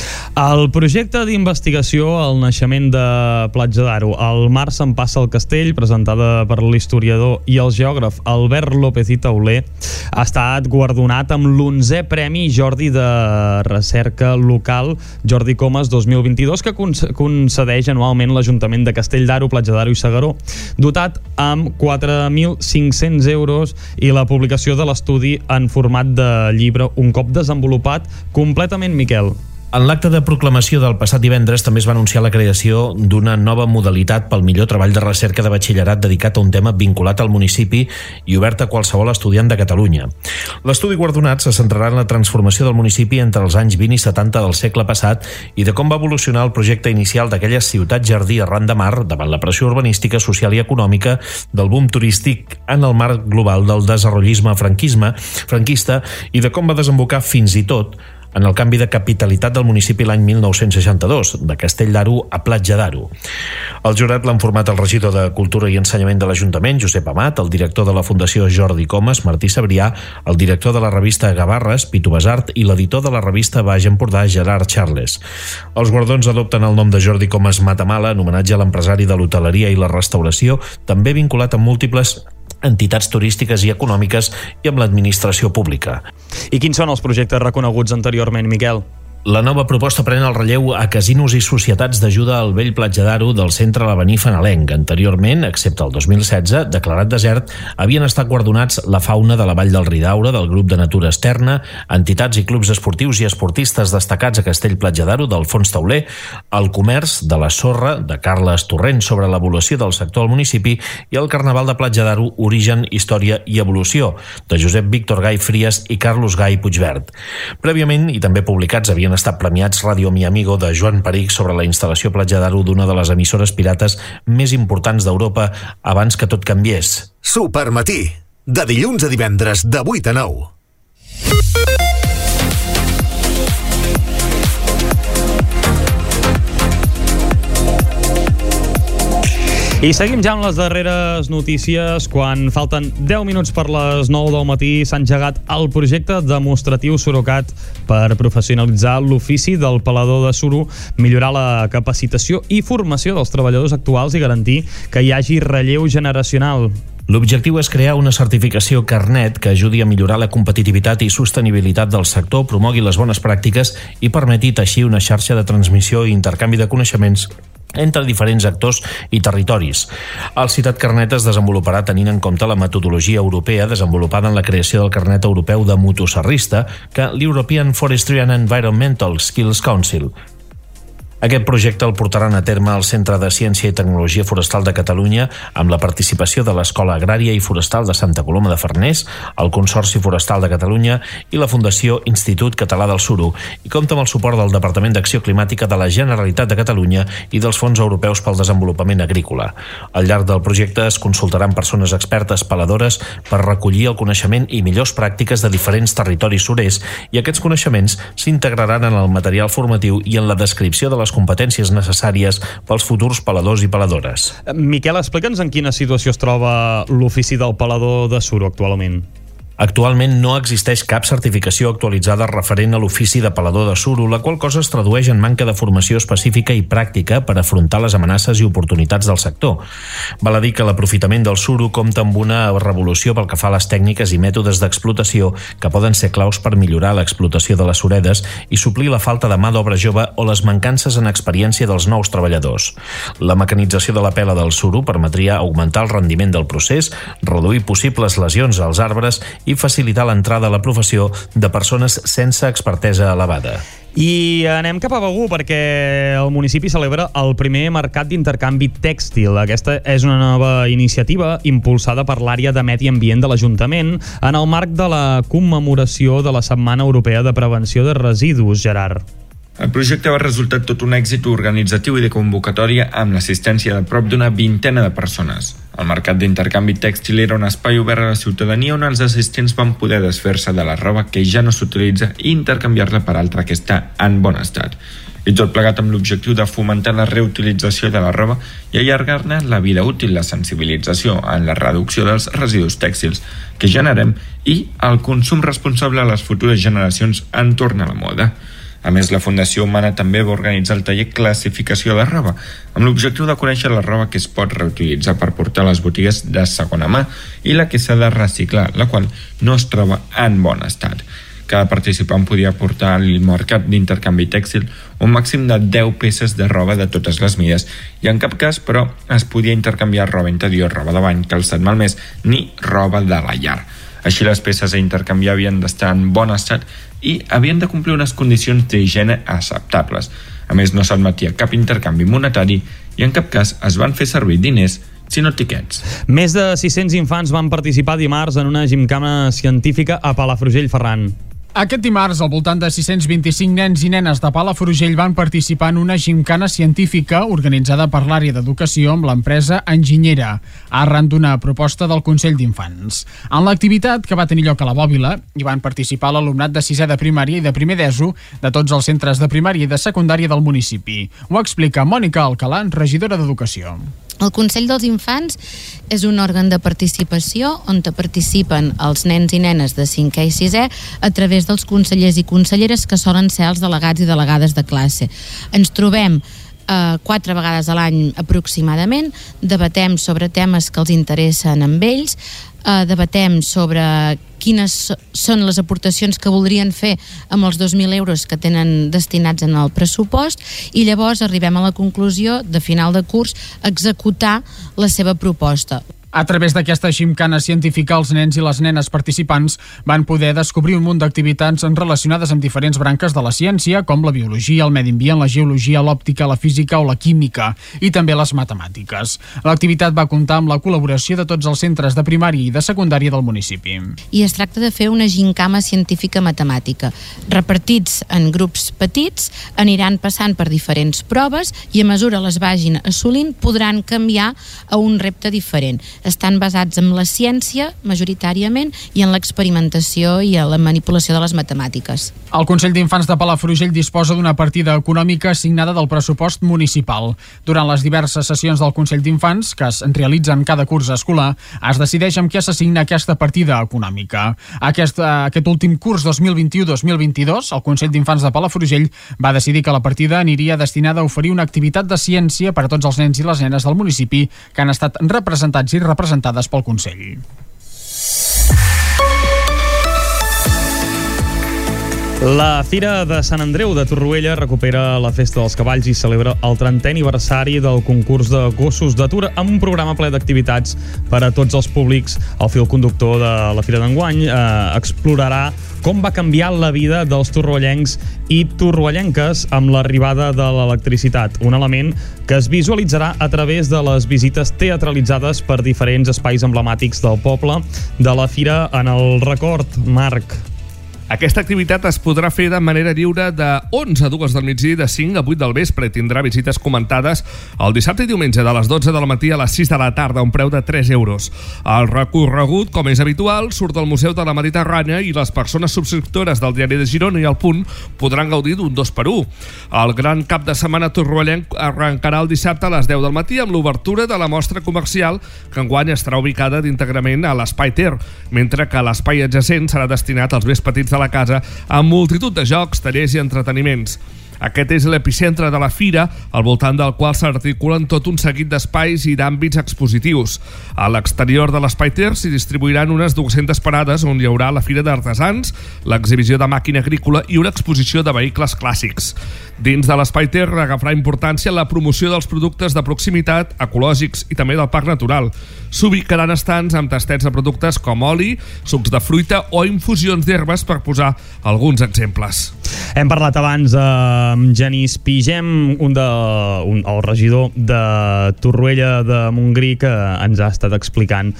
El projecte d'investigació al naixement de Platja d'Aro, El mar se'n passa al castell, presentada per l'historiador i el geògraf Albert López i Tauler, ha estat guardonat amb l'11è Premi Jordi de Recerca Local Jordi Comas 2022, que concedeix anualment l'Ajuntament de Castell d'Aro, Platja d'Aro i Segaró, dotat amb 4.500 euros i la publicació de l'estudi en format de llibre un cop desenvolupat completament, Miquel. En l'acte de proclamació del passat divendres també es va anunciar la creació d'una nova modalitat pel millor treball de recerca de batxillerat dedicat a un tema vinculat al municipi i obert a qualsevol estudiant de Catalunya. L'estudi guardonat se centrarà en la transformació del municipi entre els anys 20 i 70 del segle passat i de com va evolucionar el projecte inicial d'aquella ciutat jardí arran de mar davant la pressió urbanística, social i econòmica del boom turístic en el marc global del desenvolupisme franquista i de com va desembocar fins i tot en el canvi de capitalitat del municipi l'any 1962, de Castell d'Aro a Platja d'Aro. El jurat l'han format el regidor de Cultura i Ensenyament de l'Ajuntament, Josep Amat, el director de la Fundació Jordi Comas, Martí Sabrià, el director de la revista Gavarres, Pitu Besart, i l'editor de la revista Baix Empordà, Gerard Charles. Els guardons adopten el nom de Jordi Comas Matamala, en homenatge a l'empresari de l'hoteleria i la restauració, també vinculat amb múltiples entitats turístiques i econòmiques i amb l'administració pública. I quins són els projectes reconeguts anteriorment, Miquel? La nova proposta pren el relleu a casinos i societats d'ajuda al vell Platja d'Aro del centre L'Avenir Fanalenc. Anteriorment, excepte el 2016, declarat desert, havien estat guardonats la fauna de la Vall del Ridaura, del grup de Natura Externa, entitats i clubs esportius i esportistes destacats a Castell-Platja d'Aro, d'Alfons Tauler, el comerç de la Sorra, de Carles Torrent, sobre l'evolució del sector al municipi, i el Carnaval de Platja d'Aro, Origen, Història i Evolució, de Josep Víctor Gai Fries i Carlos Gai Puigverd. Prèviament, i també publicats, havien estat premiats Radio Mi Amigo de Joan Perich sobre la instal·lació Platja d'Aro d'una de les emissores pirates més importants d'Europa abans que tot canviés. Supermatí, de dilluns a divendres de 8 a 9. I seguim ja amb les darreres notícies. Quan falten 10 minuts per les 9 del matí s'ha engegat el projecte demostratiu Surocat per professionalitzar l'ofici del pelador de suro, millorar la capacitació i formació dels treballadors actuals i garantir que hi hagi relleu generacional. L'objectiu és crear una certificació Carnet que ajudi a millorar la competitivitat i sostenibilitat del sector, promogui les bones pràctiques i permeti teixir una xarxa de transmissió i intercanvi de coneixements entre diferents actors i territoris. El citat carnet es desenvoluparà tenint en compte la metodologia europea desenvolupada en la creació del carnet europeu de motosserrista que l'European Forestry and Environmental Skills Council. Aquest projecte el portaran a terme al Centre de Ciència i Tecnologia Forestal de Catalunya amb la participació de l'Escola Agrària i Forestal de Santa Coloma de Farners, el Consorci Forestal de Catalunya i la Fundació Institut Català del Suro, i compta amb el suport del Departament d'Acció Climàtica de la Generalitat de Catalunya i dels Fons Europeus pel Desenvolupament Agrícola. Al llarg del projecte es consultaran persones expertes peladores per recollir el coneixement i millors pràctiques de diferents territoris surers, i aquests coneixements s'integraran en el material formatiu i en la descripció de les competències necessàries pels futurs peladors i peladores. Miquel, explica'ns en quina situació es troba l'ofici del pelador de suro actualment. Actualment no existeix cap certificació actualitzada referent a l'ofici de pelador de suro, la qual cosa es tradueix en manca de formació específica i pràctica per afrontar les amenaces i oportunitats del sector. Val a dir que l'aprofitament del suro compta amb una revolució pel que fa a les tècniques i mètodes d'explotació que poden ser claus per millorar l'explotació de les suredes i suplir la falta de mà d'obra jove o les mancances en experiència dels nous treballadors. La mecanització de la pela del suro permetria augmentar el rendiment del procés, reduir possibles lesions als arbres i facilitar l'entrada a la professió de persones sense expertesa elevada. I anem cap a Begur perquè el municipi celebra el primer mercat d'intercanvi tèxtil. Aquesta és una nova iniciativa impulsada per l'àrea de Medi Ambient de l'Ajuntament en el marc de la commemoració de la Setmana Europea de Prevenció de Residus, Gerard. El projecte va resultar tot un èxit organitzatiu i de convocatòria amb l'assistència de prop d'una vintena de persones. El mercat d'intercanvi tèxtil era un espai obert a la ciutadania on els assistents van poder desfer-se de la roba que ja no s'utilitza i intercanviar-la per altra que està en bon estat. I tot plegat amb l'objectiu de fomentar la reutilització de la roba i allargar-ne la vida útil, la sensibilització en la reducció dels residus tèxtils que generem i el consum responsable a les futures generacions entorn a la moda. A més, la Fundació Humana també va organitzar el taller Classificació de roba, amb l'objectiu de conèixer la roba que es pot reutilitzar per portar a les botigues de segona mà i la que s'ha de reciclar, la qual no es troba en bon estat. Cada participant podia portar al mercat d'intercanvi tèxtil un màxim de 10 peces de roba de totes les mides i en cap cas, però, es podia intercanviar roba interior, roba de bany, calçat malmès ni roba de la llar. Així, les peces a intercanviar havien d'estar en bon estat i havien de complir unes condicions d'higiene acceptables. A més, no s'admetia cap intercanvi monetari i en cap cas es van fer servir diners sinó tiquets. Més de 600 infants van participar dimarts en una gimcana científica a Palafrugell, Ferran. Aquest dimarts, al voltant de 625 nens i nenes de Palafrugell van participar en una gimcana científica organitzada per l'àrea d'educació amb l'empresa Enginyera, arran d'una proposta del Consell d'Infants. En l'activitat, que va tenir lloc a la Bòbila, hi van participar l'alumnat de 6è de primària i de primer d'ESO de tots els centres de primària i de secundària del municipi. Ho explica Mònica Alcalà, regidora d'Educació. El Consell dels Infants és un òrgan de participació on participen els nens i nenes de 5è i 6è a través dels consellers i conselleres que solen ser els delegats i delegades de classe. Ens trobem 4 vegades a l'any aproximadament, debatem sobre temes que els interessen amb ells, debatem sobre quines són les aportacions que voldrien fer amb els 2.000 euros que tenen destinats en el pressupost i llavors arribem a la conclusió de final de curs executar la seva proposta. A través d'aquesta gimcana científica, els nens i les nenes participants van poder descobrir un munt d'activitats relacionades amb diferents branques de la ciència, com la biologia, el medi ambient, la geologia, l'òptica, la física o la química, i també les matemàtiques. L'activitat va comptar amb la col·laboració de tots els centres de primària i de secundària del municipi. I es tracta de fer una gimcana científica matemàtica. Repartits en grups petits, aniran passant per diferents proves i a mesura les vagin assolint podran canviar a un repte diferent. Estan basats en la ciència, majoritàriament, i en l'experimentació i en la manipulació de les matemàtiques. El Consell d'Infants de Palafrugell disposa d'una partida econòmica assignada del pressupost municipal. Durant les diverses sessions del Consell d'Infants, que es realitzen cada curs escolar, es decideix amb què s'assigna aquesta partida econòmica. Aquest últim curs 2021-2022, el Consell d'Infants de Palafrugell va decidir que la partida aniria destinada a oferir una activitat de ciència per a tots els nens i les nenes del municipi que han estat representats i representades pel Consell. La Fira de Sant Andreu de Torroella recupera la Festa dels Cavalls i celebra el 30è aniversari del concurs de gossos d'atura amb un programa ple d'activitats per a tots els públics. El fil conductor de la Fira d'enguany explorarà com va canviar la vida dels torroellencs i torroellenques amb l'arribada de l'electricitat, un element que es visualitzarà a través de les visites teatralitzades per diferents espais emblemàtics del poble de la Fira en el record. Marc. Aquesta activitat es podrà fer de manera lliure de 11 a 2 del migdia i de 5 a 8 del vespre. Tindrà visites comentades el dissabte i diumenge de les 12 de la matí a les 6 de la tarda, a un preu de 3 euros. El recorregut, com és habitual, surt del Museu de la Mediterrània i les persones subscriptores del Diari de Girona i El Punt podran gaudir d'un 2x1. El gran cap de setmana torroellenc arrencarà el dissabte a les 10 del matí amb l'obertura de la mostra comercial que enguany estarà ubicada íntegrament a l'Espai Ter, mentre que l'espai adjacent serà destinat als més petits de la casa amb multitud de jocs, tallers i entreteniments. Aquest és l'epicentre de la fira, al voltant del qual s'articulen tot un seguit d'espais i d'àmbits expositius. A l'exterior de l'Espai Ter s'hi distribuiran unes 200 parades on hi haurà la fira d'artesans, l'exhibició de màquina agrícola i una exposició de vehicles clàssics. Dins de l'Espai Ter agafarà importància la promoció dels productes de proximitat, ecològics i també del parc natural. S'ubicaran estants amb tastets de productes com oli, sucs de fruita o infusions d'herbes, per posar alguns exemples. Hem parlat abans amb Genís Pigem, el regidor de Torroella de Montgrí, que ens ha estat explicant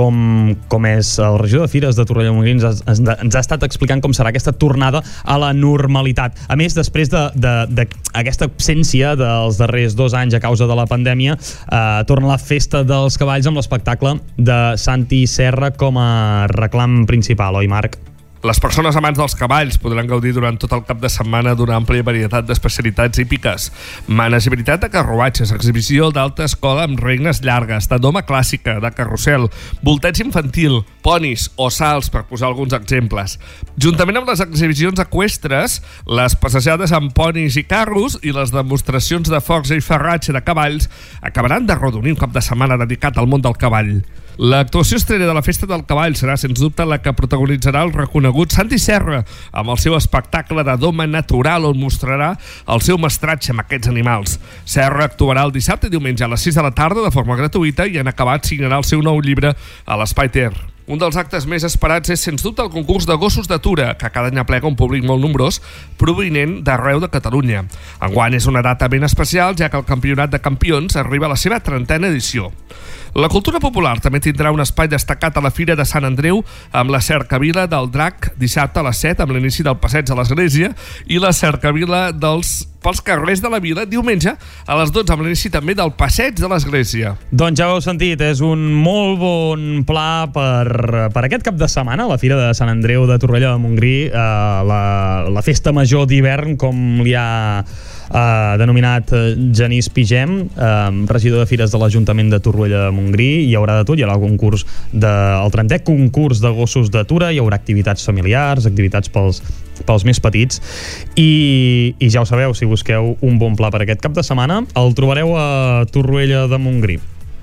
com és el regidor de Fires de Torroella de Montgrí, ens ha estat explicant com serà aquesta tornada a la normalitat. A més, després d'aquesta absència dels darrers 2 anys a causa de la pandèmia, torna la Festa dels Cavalls amb l'espectacle de Santi Serra com a reclam principal, oi Marc? Les persones amants dels cavalls podran gaudir durant tot el cap de setmana d'una àmplia varietat d'especialitats hípiques. Managibilitat de carruatges, exhibició d'alta escola amb regnes llargues, de doma clàssica, de carrusel, volteig infantil, ponis o salts, per posar alguns exemples. Juntament amb les exhibicions eqüestres, les passejades amb ponis i carros i les demostracions de forja i ferratge de cavalls acabaran de rodonir un cap de setmana dedicat al món del cavall. L'actuació estrella de la Festa del Cavall serà, sens dubte, la que protagonitzarà el reconegut Santi Serra amb el seu espectacle de doma natural on mostrarà el seu mestratge amb aquests animals. Serra actuarà el dissabte i diumenge a les 6 de la tarda de forma gratuïta i en acabat signarà el seu nou llibre a l'Espai Ter. Un dels actes més esperats és, sens dubte, el concurs de gossos d'atura, que cada any aplega un públic molt nombrós provinent d'arreu de Catalunya. Enguany és una data ben especial, ja que el Campionat de Campions arriba a la seva 30a edició. La cultura popular també tindrà un espai destacat a la Fira de Sant Andreu amb la cercavila del Drac dissabte a les 7 amb l'inici del passeig a l'Església i la cercavila pels carrers de la vila diumenge a les 12 amb l'inici també del passeig de l'Església. Doncs ja ho heu sentit, és un molt bon pla per aquest cap de setmana, la Fira de Sant Andreu de Torroella de Montgrí, la festa major d'hivern, com li ha denominat Genís Pigem, regidor de Fires de l'Ajuntament de Torroella de Montgrí. Hi haurà de tot, hi haurà el 30è concurs de gossos d'atura, hi haurà activitats familiars, activitats pels més petits, i ja ho sabeu, si busqueu un bon pla per aquest cap de setmana, el trobareu a Torroella de Montgrí.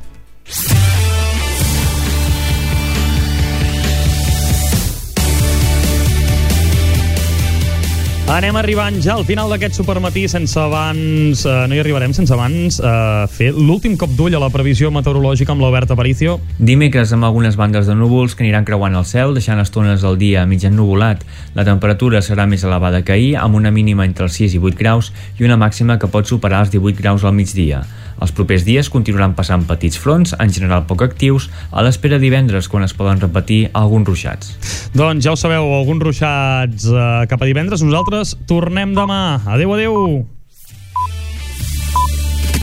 Anem arribant ja al final d'aquest supermatí sense abans... no hi arribarem sense abans fer l'últim cop d'ull a la previsió meteorològica amb l'Albert Aparicio. Dimecres amb algunes bandes de núvols que aniran creuant el cel, deixant estones del dia mig ennuvolat. La temperatura serà més elevada que ahir, amb una mínima entre els 6 i 8 graus i una màxima que pot superar els 18 graus al migdia. Els propers dies continuaran passant petits fronts, en general poc actius, a l'espera divendres, quan es poden repetir alguns ruixats. Doncs ja ho sabeu, alguns ruixats cap a divendres. Nosaltres tornem demà. Adéu, adéu!